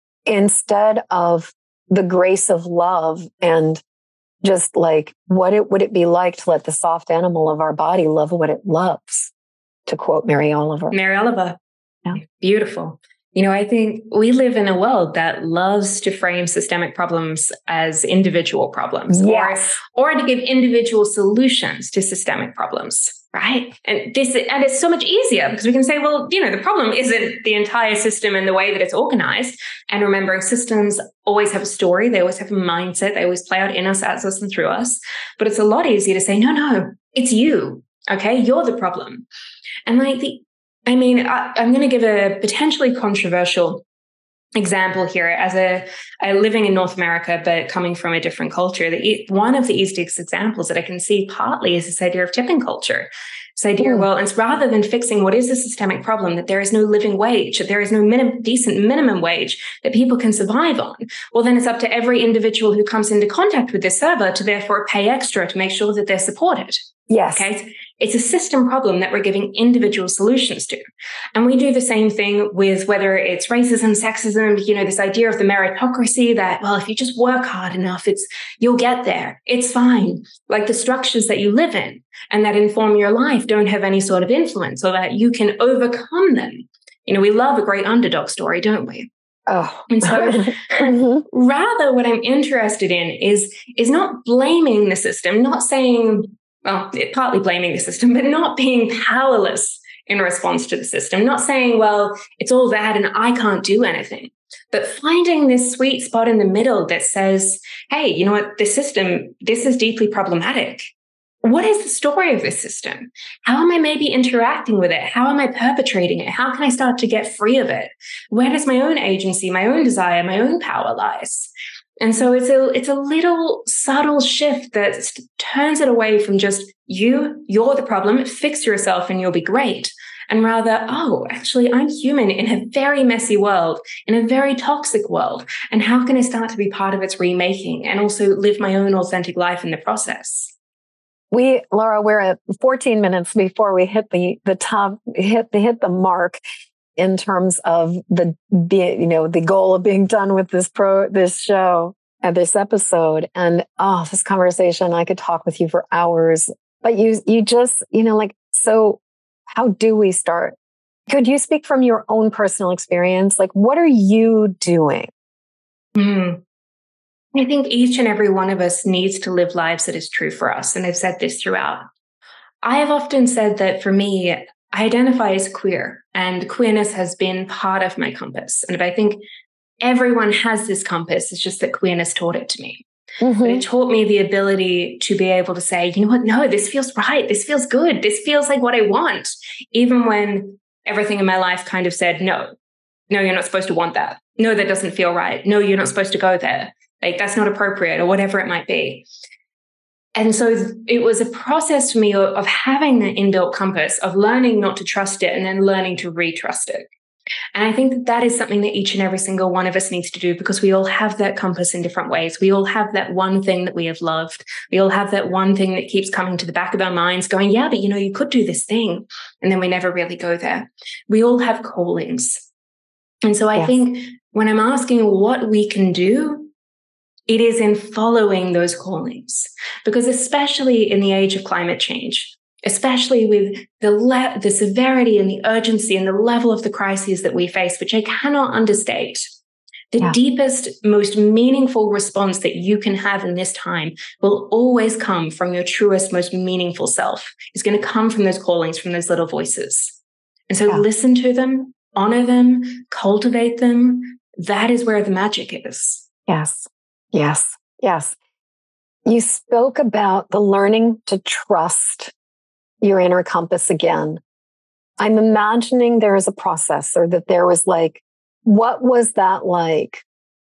A: instead of the grace of love and just like, what it would it be like to let the soft animal of our body love what it loves, to quote Mary Oliver.
B: Mary Oliver.
A: Yeah.
B: Beautiful. You know, I think we live in a world that loves to frame systemic problems as individual problems,
A: yes.
B: or, or to give individual solutions to systemic problems, right? And this, and it's so much easier because we can say, well, you know, the problem isn't the entire system and the way that it's organized. And remembering systems always have a story. They always have a mindset. They always play out in us, as us, and through us. But it's a lot easier to say, no, no, it's you. Okay, you're the problem. And like the I mean, I, I'm going to give a potentially controversial example here as a, a living in North America, but coming from a different culture. The, one of the easiest examples that I can see partly is this idea of tipping culture. This idea, mm. well, it's rather than fixing what is a systemic problem, that there is no living wage, that there is no minim, decent minimum wage that people can survive on. Well, then it's up to every individual who comes into contact with this server to therefore pay extra to make sure that they're supported.
A: Yes.
B: Okay. It's a system problem that we're giving individual solutions to. And we do the same thing with whether it's racism, sexism, you know, this idea of the meritocracy that, well, if you just work hard enough, it's, you'll get there. It's fine. Like the structures that you live in and that inform your life don't have any sort of influence or that you can overcome them. You know, we love a great underdog story, don't we?
A: Oh.
B: And so mm-hmm. rather what I'm interested in is, is not blaming the system, not saying, well, partly blaming the system, but not being powerless in response to the system, not saying, well, it's all bad and I can't do anything, but finding this sweet spot in the middle that says, hey, you know what, this system, this is deeply problematic. What is the story of this system? How am I maybe interacting with it? How am I perpetrating it? How can I start to get free of it? Where does my own agency, my own desire, my own power lies? And so it's a it's a little subtle shift that turns it away from just you, you're the problem, fix yourself and you'll be great. And rather, oh, actually, I'm human in a very messy world, in a very toxic world. And how can I start to be part of its remaking and also live my own authentic life in the process?
A: We, Laura, we're at fourteen minutes before we hit the the top, hit the hit the mark in terms of the, you know, the goal of being done with this pro, this show and this episode. And oh, this conversation, I could talk with you for hours, but you, you just, you know, like, so how do we start Could you speak from your own personal experience? Like, what are you doing?
B: Mm. I think each and every one of us needs to live lives that is true for us. And I've said this throughout. I have often said that for me, I identify as queer, and queerness has been part of my compass. And I think everyone has this compass. It's just that queerness taught it to me. Mm-hmm. But it taught me the ability to be able to say, you know what? No, this feels right. This feels good. This feels like what I want. Even when everything in my life kind of said, no, no, you're not supposed to want that. No, that doesn't feel right. No, you're not supposed to go there. Like, that's not appropriate, or whatever it might be. And so it was a process for me of, of having that inbuilt compass, of learning not to trust it and then learning to retrust it. And I think that that is something that each and every single one of us needs to do, because we all have that compass in different ways. We all have that one thing that we have loved. We all have that one thing that keeps coming to the back of our minds going, yeah, but you know, you could do this thing. And then we never really go there. We all have callings. And so I yes. think when I'm asking what we can do, it is in following those callings, because especially in the age of climate change, especially with the le- the severity and the urgency and the level of the crises that we face, which I cannot understate, the yeah. deepest, most meaningful response that you can have in this time will always come from your truest, most meaningful self. It's going to come from those callings, from those little voices. And so yeah. listen to them, honor them, cultivate them. That is where the magic is.
A: Yes. Yes, yes. You spoke about the learning to trust your inner compass again. I'm imagining there is a process, or that there was like, what was that like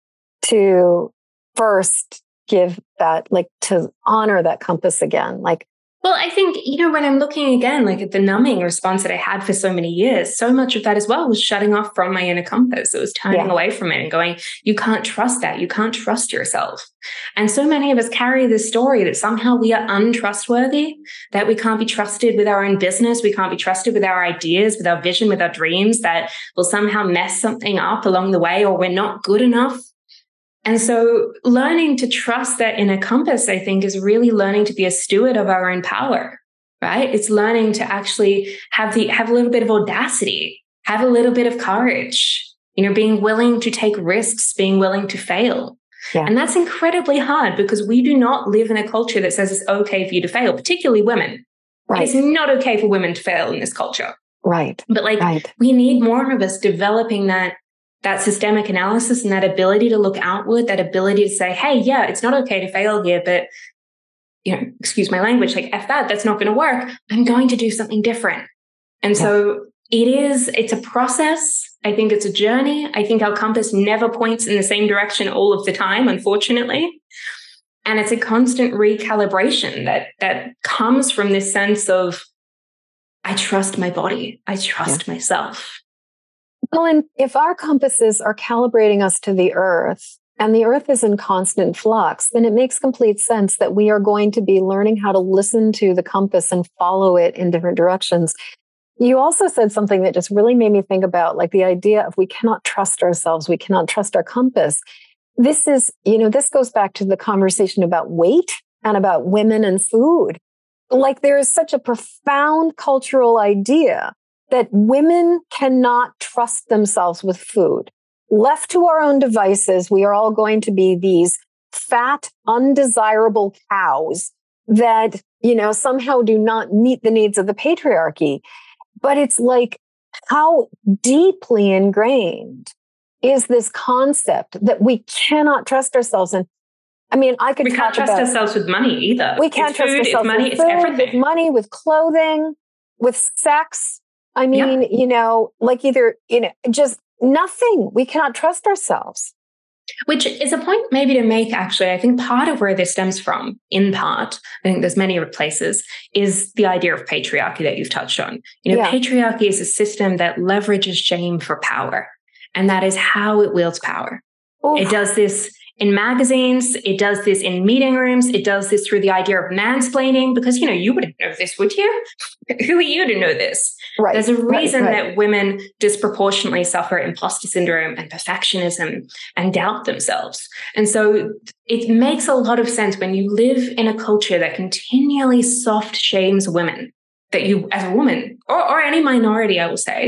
A: to first give that, like to honor that compass again? Like,
B: well, I think, you know, when I'm looking again, like at the numbing response that I had for so many years, so much of that as well was shutting off from my inner compass. It was turning yeah. away from it and going, you can't trust that. You can't trust yourself. And so many of us carry this story that somehow we are untrustworthy, that we can't be trusted with our own business. We can't be trusted with our ideas, with our vision, with our dreams, that will somehow mess something up along the way, or we're not good enough. And so learning to trust that inner compass, I think, is really learning to be a steward of our own power, right? It's learning to actually have the have a little bit of audacity, have a little bit of courage, you know, being willing to take risks, being willing to fail. Yeah. And that's incredibly hard, because we do not live in a culture that says it's okay for you to fail, particularly women. Right. It's not okay for women to fail in this culture.
A: Right.
B: But like,
A: right.
B: we need more of us developing that that systemic analysis and that ability to look outward, that ability to say, hey, yeah, it's not okay to fail here, but, you know, excuse my language, like, F that, that's not going to work. I'm going to do something different. And yeah. so it is, it's a process. I think it's a journey. I think our compass never points in the same direction all of the time, unfortunately. And it's a constant recalibration that, that comes from this sense of, I trust my body. I trust yeah. myself.
A: Well, and if our compasses are calibrating us to the earth, and the earth is in constant flux, then it makes complete sense that we are going to be learning how to listen to the compass and follow it in different directions. You also said something that just really made me think about, like, the idea of we cannot trust ourselves, we cannot trust our compass. This is, you know, this goes back to the conversation about weight and about women and food. Like, there is such a profound cultural idea that women cannot trust themselves with food. Left to our own devices, we are all going to be these fat, undesirable cows that, you know, somehow do not meet the needs of the patriarchy. But it's like, how deeply ingrained is this concept that we cannot trust ourselves? And I mean, I could
B: we can't trust
A: about,
B: ourselves with money either.
A: We can't
B: it's
A: trust
B: food,
A: ourselves
B: it's money,
A: with
B: it's
A: food,
B: everything.
A: with money, with clothing, with sex. I mean, yeah. you know, like either, you know, just nothing. We cannot trust ourselves.
B: Which is a point maybe to make, actually. I think part of where this stems from, in part, I think there's many places, is the idea of patriarchy that you've touched on. You know, yeah. patriarchy is a system that leverages shame for power. And that is how it wields power. Oof. It does this in magazines. It does this in meeting rooms. It does this through the idea of mansplaining, because, you know, you wouldn't know this, would you? Who are you to know this? Right. There's a reason right, right. that women disproportionately suffer imposter syndrome and perfectionism and doubt themselves. And so it makes a lot of sense when you live in a culture that continually soft shames women, that you, as a woman, or, or any minority, I will say,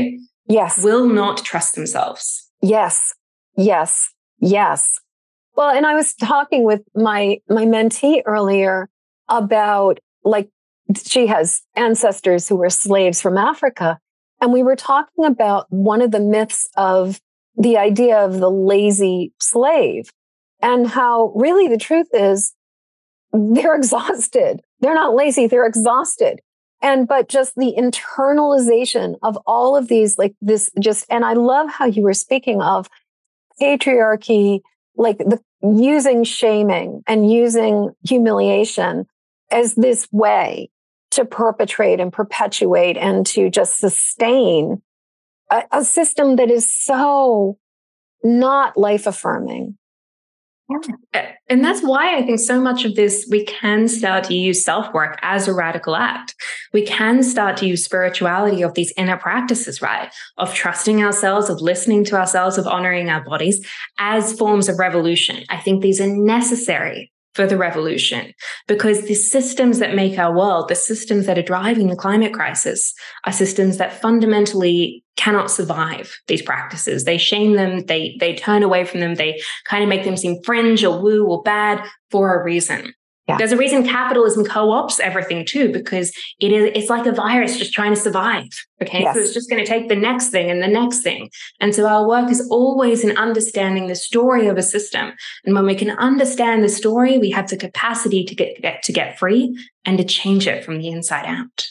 A: Yes.
B: will not trust themselves.
A: Yes. Yes. Yes. Well, and I was talking with my, my mentee earlier about, like, she has ancestors who were slaves from Africa. And we were talking about one of the myths of the idea of the lazy slave, and how really the truth is they're exhausted. They're not lazy. They're exhausted. And, but just the internalization of all of these, like this just, and I love how you were speaking of patriarchy, like the using shaming and using humiliation as this way to perpetrate and perpetuate and to just sustain a, a system that is so not life affirming.
B: And that's why I think so much of this, we can start to use self-work as a radical act. We can start to use spirituality of these inner practices, right? Of trusting ourselves, of listening to ourselves, of honoring our bodies as forms of revolution. I think these are necessary for the revolution, because the systems that make our world, the systems that are driving the climate crisis, are systems that fundamentally cannot survive these practices. They shame them, they they turn away from them, they kind of make them seem fringe or woo or bad for a reason. Yeah. There's a reason capitalism co-ops everything too, because it is it's like a virus just trying to survive. Okay. Yes. So it's just going to take the next thing and the next thing. And so our work is always in understanding the story of a system. And when we can understand the story, we have the capacity to get, get to get free and to change it from the inside out.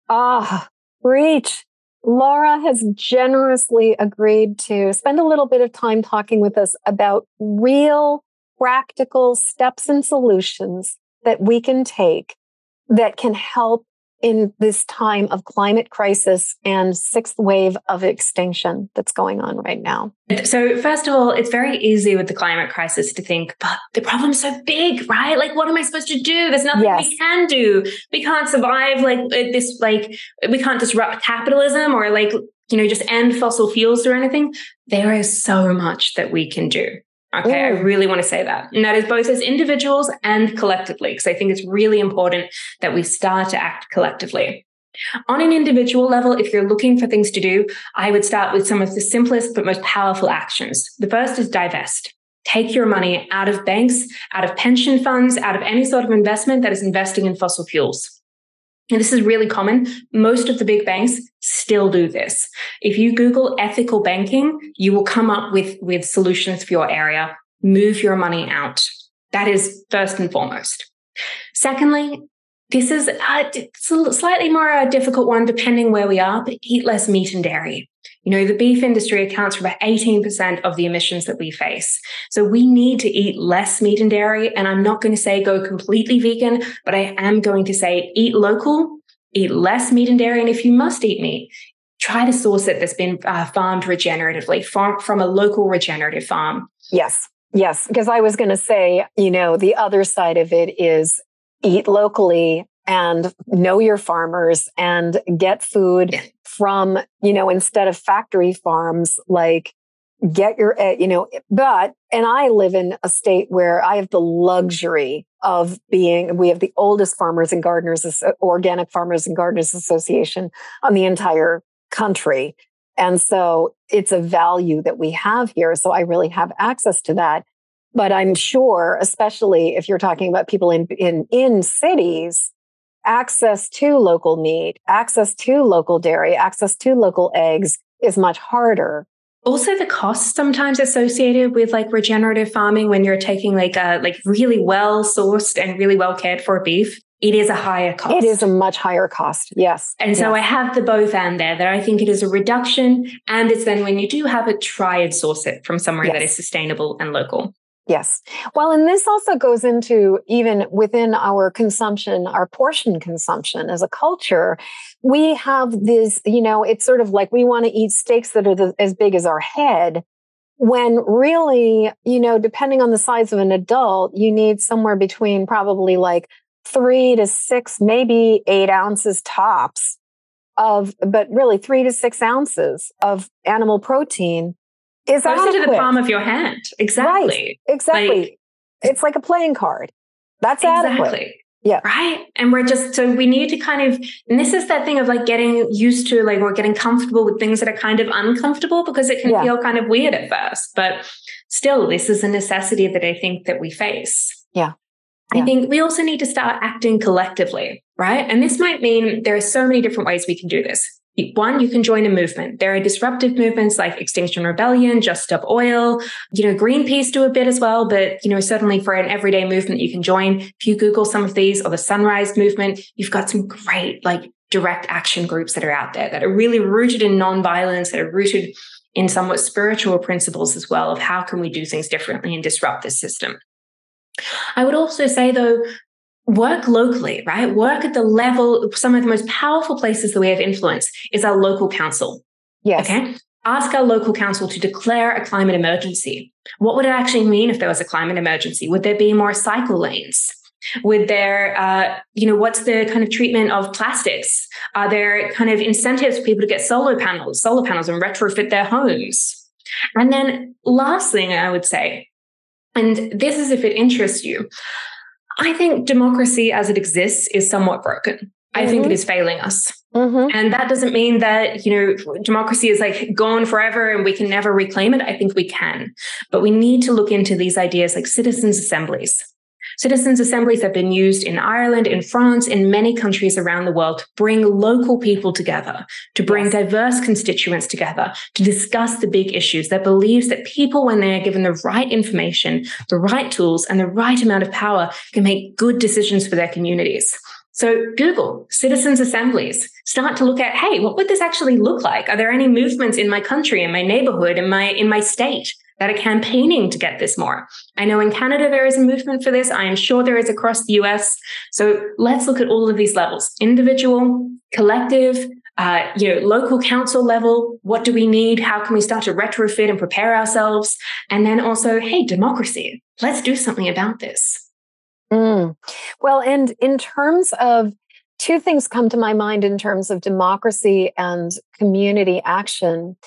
A: Ah, preach. Laura has generously agreed to spend a little bit of time talking with us about real practical steps and solutions that we can take that can help in this time of climate crisis and sixth wave of extinction that's going on right now.
B: So first of all, it's very easy with the climate crisis to think, but the problem's so big, right? Like, what am I supposed to do? There's nothing yes. we can do. We can't survive like this, like we can't disrupt capitalism or like, you know, just end fossil fuels or anything. There is so much that we can do. Okay, mm. I really want to say that. And that is both as individuals and collectively, because I think it's really important that we start to act collectively. On an individual level, if you're looking for things to do, I would start with some of the simplest but most powerful actions. The first is divest. Take your money out of banks, out of pension funds, out of any sort of investment that is investing in fossil fuels. And this is really common. Most of the big banks still do this. If you Google ethical banking, you will come up with, with solutions for your area. Move your money out. That is first and foremost. Secondly, this is a, it's a slightly more a difficult one depending where we are, but eat less meat and dairy. You know, the beef industry accounts for about eighteen percent of the emissions that we face. So we need to eat less meat and dairy. And I'm not going to say go completely vegan, but I am going to say eat local, eat less meat and dairy. And if you must eat meat, try to source it that's been uh, farmed regeneratively from, from a local regenerative farm.
A: Yes. Yes. Because I was going to say, you know, the other side of it is eat locally and know your farmers and get food yeah. from, you know, instead of factory farms, like get your, you know, but, and I live in a state where I have the luxury of being, we have the oldest farmers and gardeners, organic farmers and gardeners association on the entire country. And so it's a value that we have here. So I really have access to that. But I'm sure, especially if you're talking about people in, in, in cities, access to local meat, access to local dairy, access to local eggs is much harder.
B: Also, the costs sometimes associated with like regenerative farming when you're taking like a like really well sourced and really well cared for beef, it is a higher cost.
A: It is a much higher cost. Yes.
B: And so yes. I have the both and there that I think it is a reduction. And it's then when you do have it, try and source it from somewhere yes. that is sustainable and local.
A: Yes. Well, and this also goes into even within our consumption, our portion consumption as a culture. We have this, you know, it's sort of like we want to eat steaks that are the, as big as our head, when really, you know, depending on the size of an adult, you need somewhere between probably like three to six, maybe eight ounces tops of, but really three to six ounces of animal protein. Is
B: goes into the palm of your hand. Exactly.
A: Right. Exactly. Like, it's like a playing card. That's
B: exactly.
A: adequate. Yeah.
B: Right. And we're just, so we need to kind of, and this is that thing of like getting used to, like, we're getting comfortable with things that are kind of uncomfortable because it can yeah. feel kind of weird at first. But still, this is a necessity that I think that we face.
A: Yeah.
B: I think we also need to start acting collectively, right? And this might mean there are so many different ways we can do this. One, you can join a movement. There are disruptive movements like Extinction Rebellion, Just Stop Oil, you know, Greenpeace do a bit as well, but, you know, certainly for an everyday movement you can join. If you Google some of these, or the Sunrise Movement, you've got some great, like, direct action groups that are out there that are really rooted in nonviolence, that are rooted in somewhat spiritual principles as well of how can we do things differently and disrupt this system. I would also say, though, work locally, right? Work at the level, some of the most powerful places that we have influence is our local council.
A: Yes.
B: Okay. Ask our local council to declare a climate emergency. What would it actually mean if there was a climate emergency? Would there be more cycle lanes? Would there, uh, you know, what's the kind of treatment of plastics? Are there kind of incentives for people to get solar panels, solar panels and retrofit their homes? And then last thing I would say, and this is if it interests you, I think democracy as it exists is somewhat broken. Mm-hmm. I think it is failing us. Mm-hmm. And that doesn't mean that, you know, democracy is like gone forever and we can never reclaim it. I think we can. But we need to look into these ideas like citizens' assemblies. Citizens' assemblies have been used in Ireland, in France, in many countries around the world to bring local people together, to bring yes. diverse constituents together, to discuss the big issues, that believes that people, when they are given the right information, the right tools, and the right amount of power, can make good decisions for their communities. So Google citizens' assemblies, start to look at, hey, what would this actually look like? Are there any movements in my country, in my neighborhood, in my, in my state that are campaigning to get this more? I know in Canada there is a movement for this. I am sure there is across the U S. So let's look at all of these levels: individual, collective, uh, you know, local council level. What do we need? How can we start to retrofit and prepare ourselves? And then also, hey, democracy. Let's do something about this.
A: Mm. Well, and in terms of, two things come to my mind in terms of democracy and community action.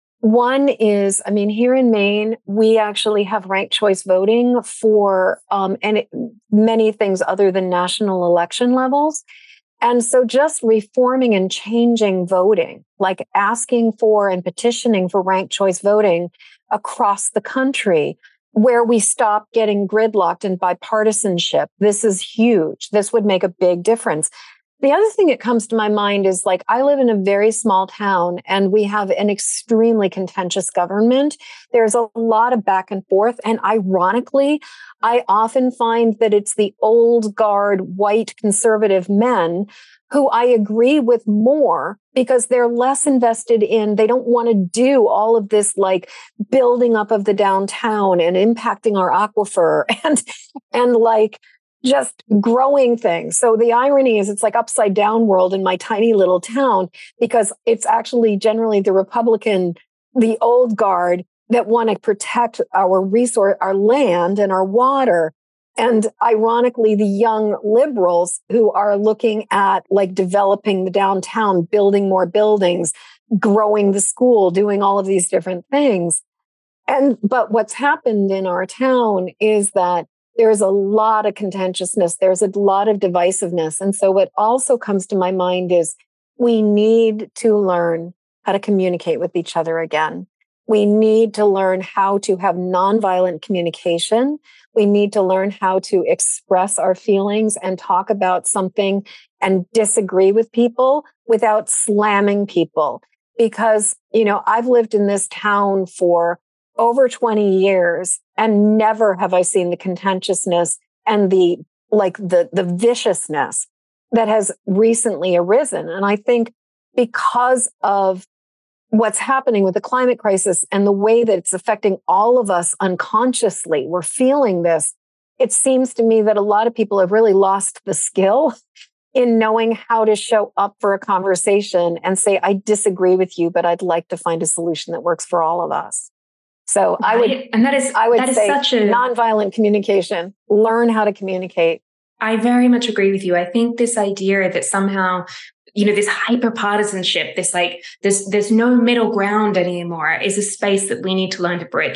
A: One is, I mean, here in Maine, we actually have ranked choice voting for um, and it, many things other than national election levels. And so just reforming and changing voting, like asking for and petitioning for ranked choice voting across the country, where we stop getting gridlocked and bipartisanship. This is huge. This would make a big difference. The other thing that comes to my mind is, like, I live in a very small town and we have an extremely contentious government. There's a lot of back and forth. And ironically, I often find that it's the old guard, white conservative men who I agree with more because they're less invested in, they don't want to do all of this, like, building up of the downtown and impacting our aquifer and, and like, just growing things. So the irony is it's like upside down world in my tiny little town, because it's actually generally the Republican, the old guard, that want to protect our resource, our land and our water. And ironically, the young liberals who are looking at, like, developing the downtown, building more buildings, growing the school, doing all of these different things. And, but what's happened in our town is that there's a lot of contentiousness. There's a lot of divisiveness. And so what also comes to my mind is we need to learn how to communicate with each other again. We need to learn how to have nonviolent communication. We need to learn how to express our feelings and talk about something and disagree with people without slamming people. Because, you know, I've lived in this town for over twenty years, and never have I seen the contentiousness and the, like, the, the viciousness that has recently arisen. And I think because of what's happening with the climate crisis and the way that it's affecting all of us unconsciously, we're feeling this. It seems to me that a lot of people have really lost the skill in knowing how to show up for a conversation and say, I disagree with you, but I'd like to find a solution that works for all of us. So I would,
B: right. and that is,
A: I would
B: that is
A: say
B: such a
A: nonviolent communication, learn how to communicate.
B: I very much agree with you. I think this idea that somehow, you know, this hyper partisanship, this like, there's, there's no middle ground anymore, is a space that we need to learn to bridge.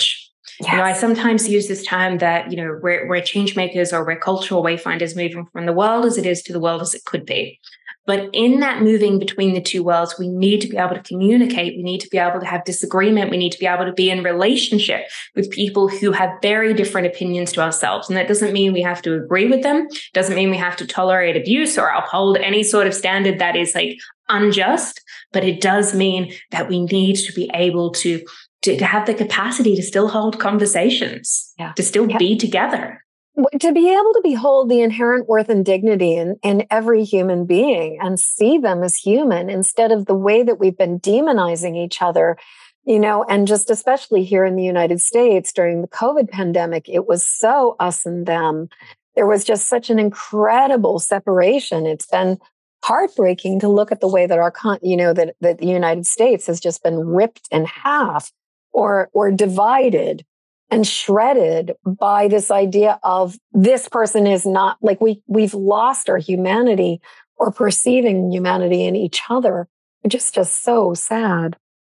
A: Yes.
B: You know, I sometimes use this term that, you know, we're, we're change makers or we're cultural wayfinders moving from the world as it is to the world as it could be. But in that moving between the two worlds, we need to be able to communicate. We need to be able to have disagreement. We need to be able to be in relationship with people who have very different opinions to ourselves. And that doesn't mean we have to agree with them. Doesn't mean we have to tolerate abuse or uphold any sort of standard that is like unjust. But it does mean that we need to be able to, to, to have the capacity to still hold conversations, yeah. to still yeah. be together.
A: To be able to behold the inherent worth and dignity in, in every human being and see them as human instead of the way that we've been demonizing each other, you know, and just especially here in the United States during the COVID pandemic, it was so us and them. There was just such an incredible separation. It's been heartbreaking to look at the way that our, con- you know, that, that the United States has just been ripped in half or, or divided and shredded by this idea of this person is not like we, we've lost our humanity or perceiving humanity in each other, which is just so sad.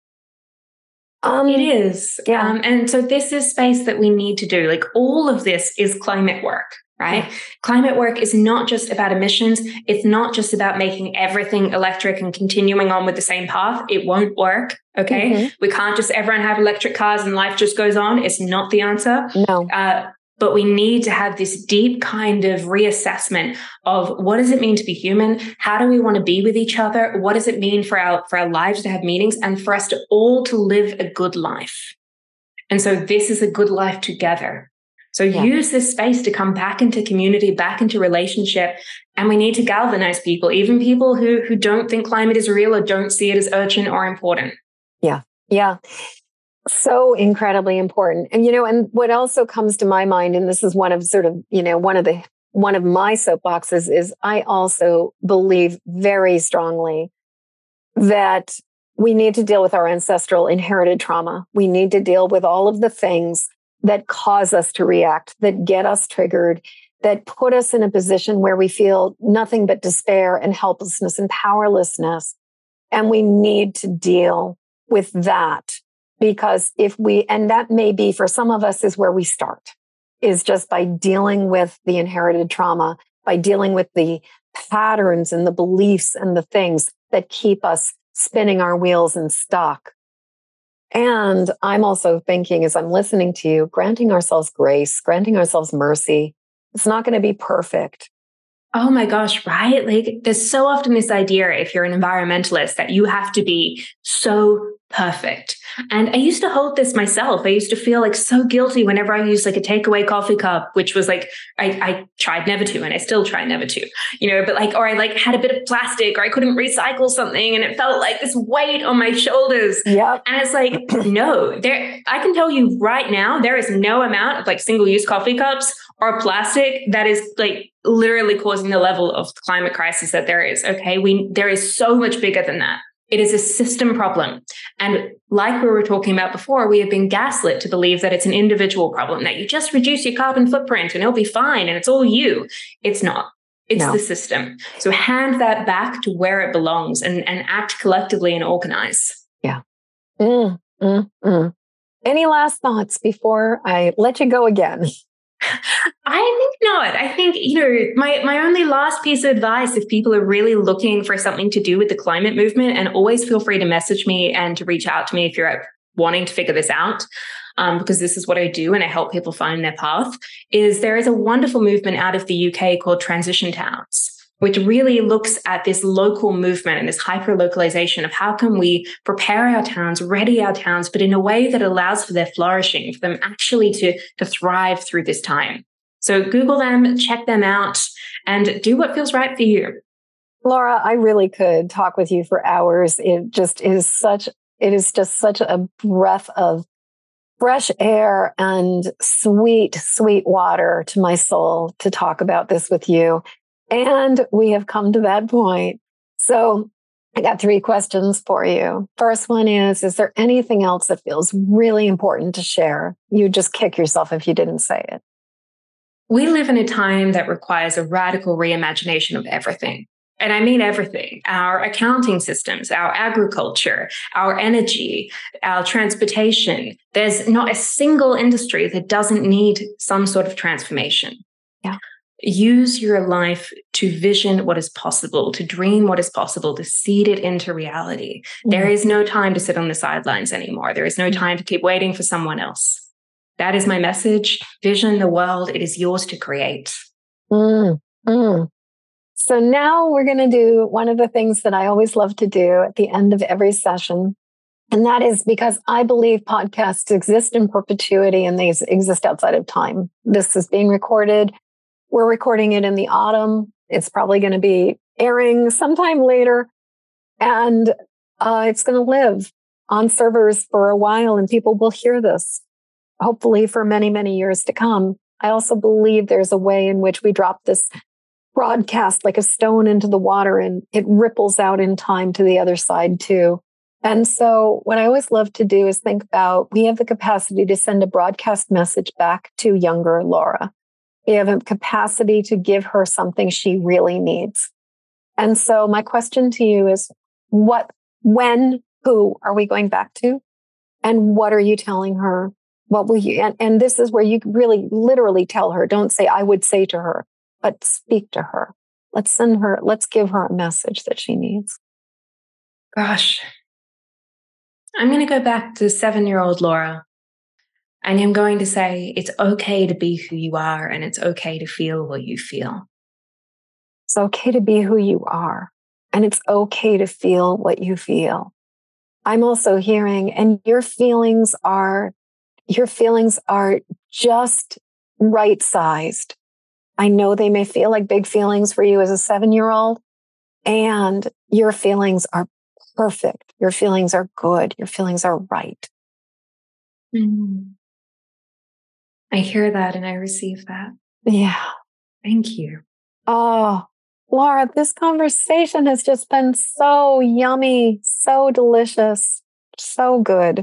B: Um, it is. Yeah. Um, and so this is space that we need to do. Like all of this is climate work, right? Yeah. Climate work is not just about emissions. It's not just about making everything electric and continuing on with the same path. It won't work. Okay. Mm-hmm. We can't just everyone have electric cars and life just goes on. It's not the answer.
A: No.
B: Uh, but we need to have this deep kind of reassessment of what does it mean to be human? How do we want to be with each other? What does it mean for our, for our lives to have meanings and for us to all to live a good life? And so this is a good life together. So yeah. use this space to come back into community, back into relationship. And we need to galvanize people, even people who, who don't think climate is real or don't see it as urgent or important.
A: Yeah. Yeah. So incredibly important. And, you know, and what also comes to my mind, and this is one of sort of, you know, one of the, one of my soapboxes is I also believe very strongly that we need to deal with our ancestral inherited trauma. We need to deal with all of the things that cause us to react, that get us triggered, that put us in a position where we feel nothing but despair and helplessness and powerlessness. And we need to deal with that. Because if we, and that may be for some of us is where we start, is just by dealing with the inherited trauma, by dealing with the patterns and the beliefs and the things that keep us spinning our wheels and stuck. And I'm also thinking as I'm listening to you, granting ourselves grace, granting ourselves mercy. It's not going to be perfect.
B: Oh my gosh, right? Like there's so often this idea, if you're an environmentalist, that you have to be so perfect. And I used to hold this myself. I used to feel like so guilty whenever I used like a takeaway coffee cup, which was like, I, I tried never to, and I still try never to, you know, but like, or I like had a bit of plastic or I couldn't recycle something and it felt like this weight on my shoulders.
A: Yep.
B: And it's like, no, there, I can tell you right now, there is no amount of like single use coffee cups or plastic that is like literally causing the level of climate crisis that there is. Okay. We, there is so much bigger than that. It is a system problem. And like we were talking about before, we have been gaslit to believe that it's an individual problem, that you just reduce your carbon footprint and it'll be fine and it's all you. It's not. It's no. the system. So hand that back to where it belongs and, and act collectively and organize.
A: Yeah. Mm, mm, mm. Any last thoughts before I let you go again?
B: I think not. I think, you know, my, my only last piece of advice, if people are really looking for something to do with the climate movement, and always feel free to message me and to reach out to me if you're wanting to figure this out, um, because this is what I do and I help people find their path, is there is a wonderful movement out of the U K called Transition Towns, which really looks at this local movement and this hyper-localization of how can we prepare our towns, ready our towns, but in a way that allows for their flourishing, for them actually to, to thrive through this time. So Google them, check them out, and do what feels right for you.
A: Laura, I really could talk with you for hours. It just is such, it is just such a breath of fresh air and sweet, sweet water to my soul to talk about this with you. And we have come to that point. So I got three questions for you. First one is, is there anything else that feels really important to share? You'd just kick yourself if you didn't say it.
B: We live in a time that requires a radical reimagination of everything. And I mean everything, our accounting systems, our agriculture, our energy, our transportation. There's not a single industry that doesn't need some sort of transformation.
A: Yeah.
B: Use your life to vision what is possible, to dream what is possible, to seed it into reality. Mm. There is no time to sit on the sidelines anymore. There is no time to keep waiting for someone else. That is my message. Vision the world. It is yours to create.
A: Mm. Mm. So now we're going to do one of the things that I always love to do at the end of every session. And that is because I believe podcasts exist in perpetuity and they exist outside of time. This is being recorded. We're recording it in the autumn. It's probably going to be airing sometime later. And uh, it's going to live on servers for a while and people will hear this, hopefully for many, many years to come. I also believe there's a way in which we drop this broadcast like a stone into the water and it ripples out in time to the other side too. And so what I always love to do is think about, we have the capacity to send a broadcast message back to younger Laura. We have a capacity to give her something she really needs. And so my question to you is, what, when, who are we going back to? And what are you telling her? What will you, and, and this is where you really literally tell her, don't say, I would say to her, but speak to her. Let's send her, let's give her a message that she needs.
B: Gosh, I'm going to go back to seven-year-old Laura. And I'm going to say, it's okay to be who you are and it's okay to feel what you feel.
A: It's okay to be who you are and it's okay to feel what you feel. I'm also hearing, and your feelings are, your feelings are just right-sized. I know they may feel like big feelings for you as a seven-year-old, and your feelings are perfect. Your feelings are good. Your feelings are right.
B: Mm. I hear that and I receive that.
A: Yeah.
B: Thank you.
A: Oh, Laura, this conversation has just been so yummy, so delicious, so good.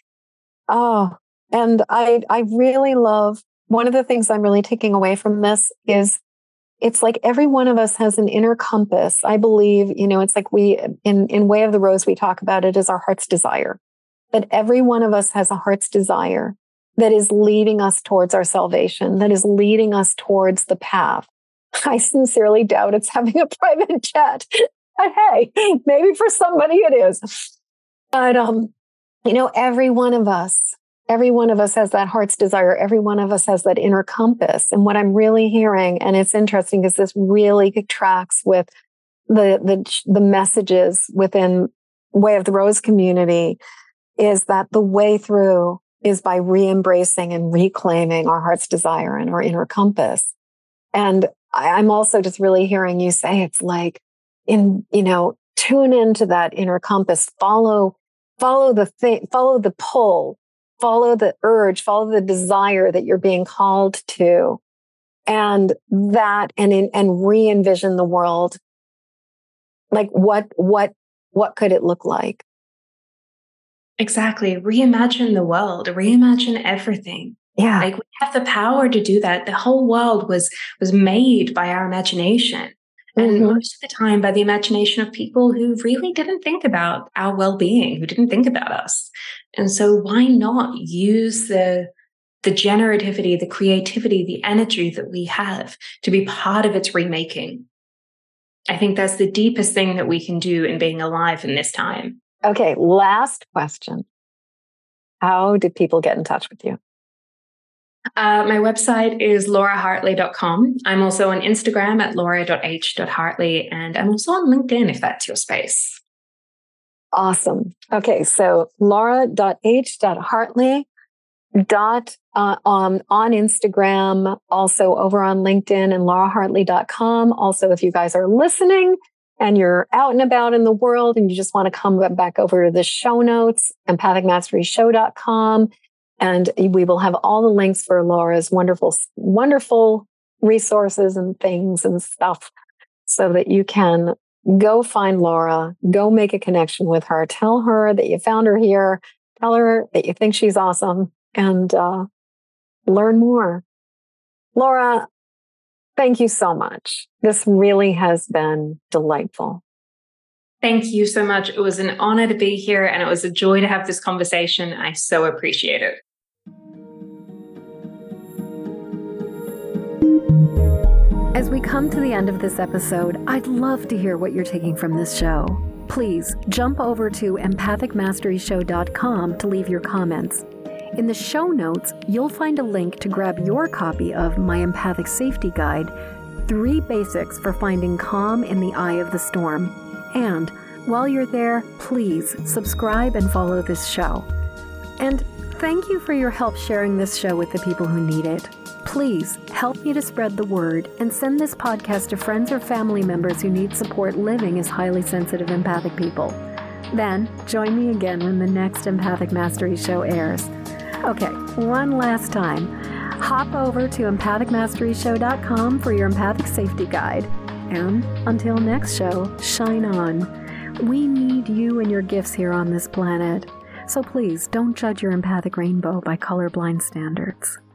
A: Oh, and I, I really love, one of the things I'm really taking away from this is it's like every one of us has an inner compass. I believe, you know, it's like we, in, in Way of the Rose, we talk about it as our heart's desire, that every one of us has a heart's desire that is leading us towards our salvation, that is leading us towards the path. I sincerely doubt it's having a private jet. But hey, maybe for somebody it is. But, um, you know, every one of us, every one of us has that heart's desire. Every one of us has that inner compass. And what I'm really hearing, and it's interesting because this really tracks with the, the, the messages within Way of the Rose community, is that the way through is by re-embracing and reclaiming our heart's desire and our inner compass. And I'm also just really hearing you say, it's like, in, you know, tune into that inner compass, follow, follow the thing, follow the pull, follow the urge, follow the desire that you're being called to, and that, and in, and re-envision the world. Like what, what, what could it look like?
B: Exactly. Reimagine the world, reimagine everything.
A: Yeah.
B: Like we have the power to do that. The whole world was, was made by our imagination. And mm-hmm. most of the time by the imagination of people who really didn't think about our well-being, who didn't think about us. And so why not use the, the generativity, the creativity, the energy that we have to be part of its remaking? I think that's the deepest thing that we can do in being alive in this time.
A: Okay, last question. How did people get in touch with you?
B: Uh, my website is laura hartley dot com. I'm also on Instagram at laura dot h dot hartley, and I'm also on LinkedIn if that's your space.
A: Awesome. Okay, so laura dot h dot hartley dot uh, um, on Instagram, also over on LinkedIn, and laura hartley dot com. Also, if you guys are listening and you're out and about in the world and you just want to come back over to the show notes, empathic mastery show dot com. And we will have all the links for Laura's wonderful, wonderful resources and things and stuff so that you can go find Laura, go make a connection with her, tell her that you found her here, tell her that you think she's awesome, and uh, learn more. Laura, Thank you so much. This really has been delightful.
B: Thank you so much. It was an honor to be here, and it was a joy to have this conversation. I so appreciate it.
C: As we come to the end of this episode, I'd love to hear what you're taking from this show. Please jump over to empathic mastery show dot com to leave your comments. In the show notes, you'll find a link to grab your copy of my Empathic Safety Guide, Three Basics for Finding Calm in the Eye of the Storm. And while you're there, please subscribe and follow this show. And thank you for your help sharing this show with the people who need it. Please help me to spread the word and send this podcast to friends or family members who need support living as highly sensitive empathic people. Then join me again when the next Empathic Mastery Show airs. Okay, one last time. Hop over to empathic mastery show dot com for your Empathic Safety Guide. And until next show, shine on. We need you and your gifts here on this planet. So please don't judge your empathic rainbow by colorblind standards.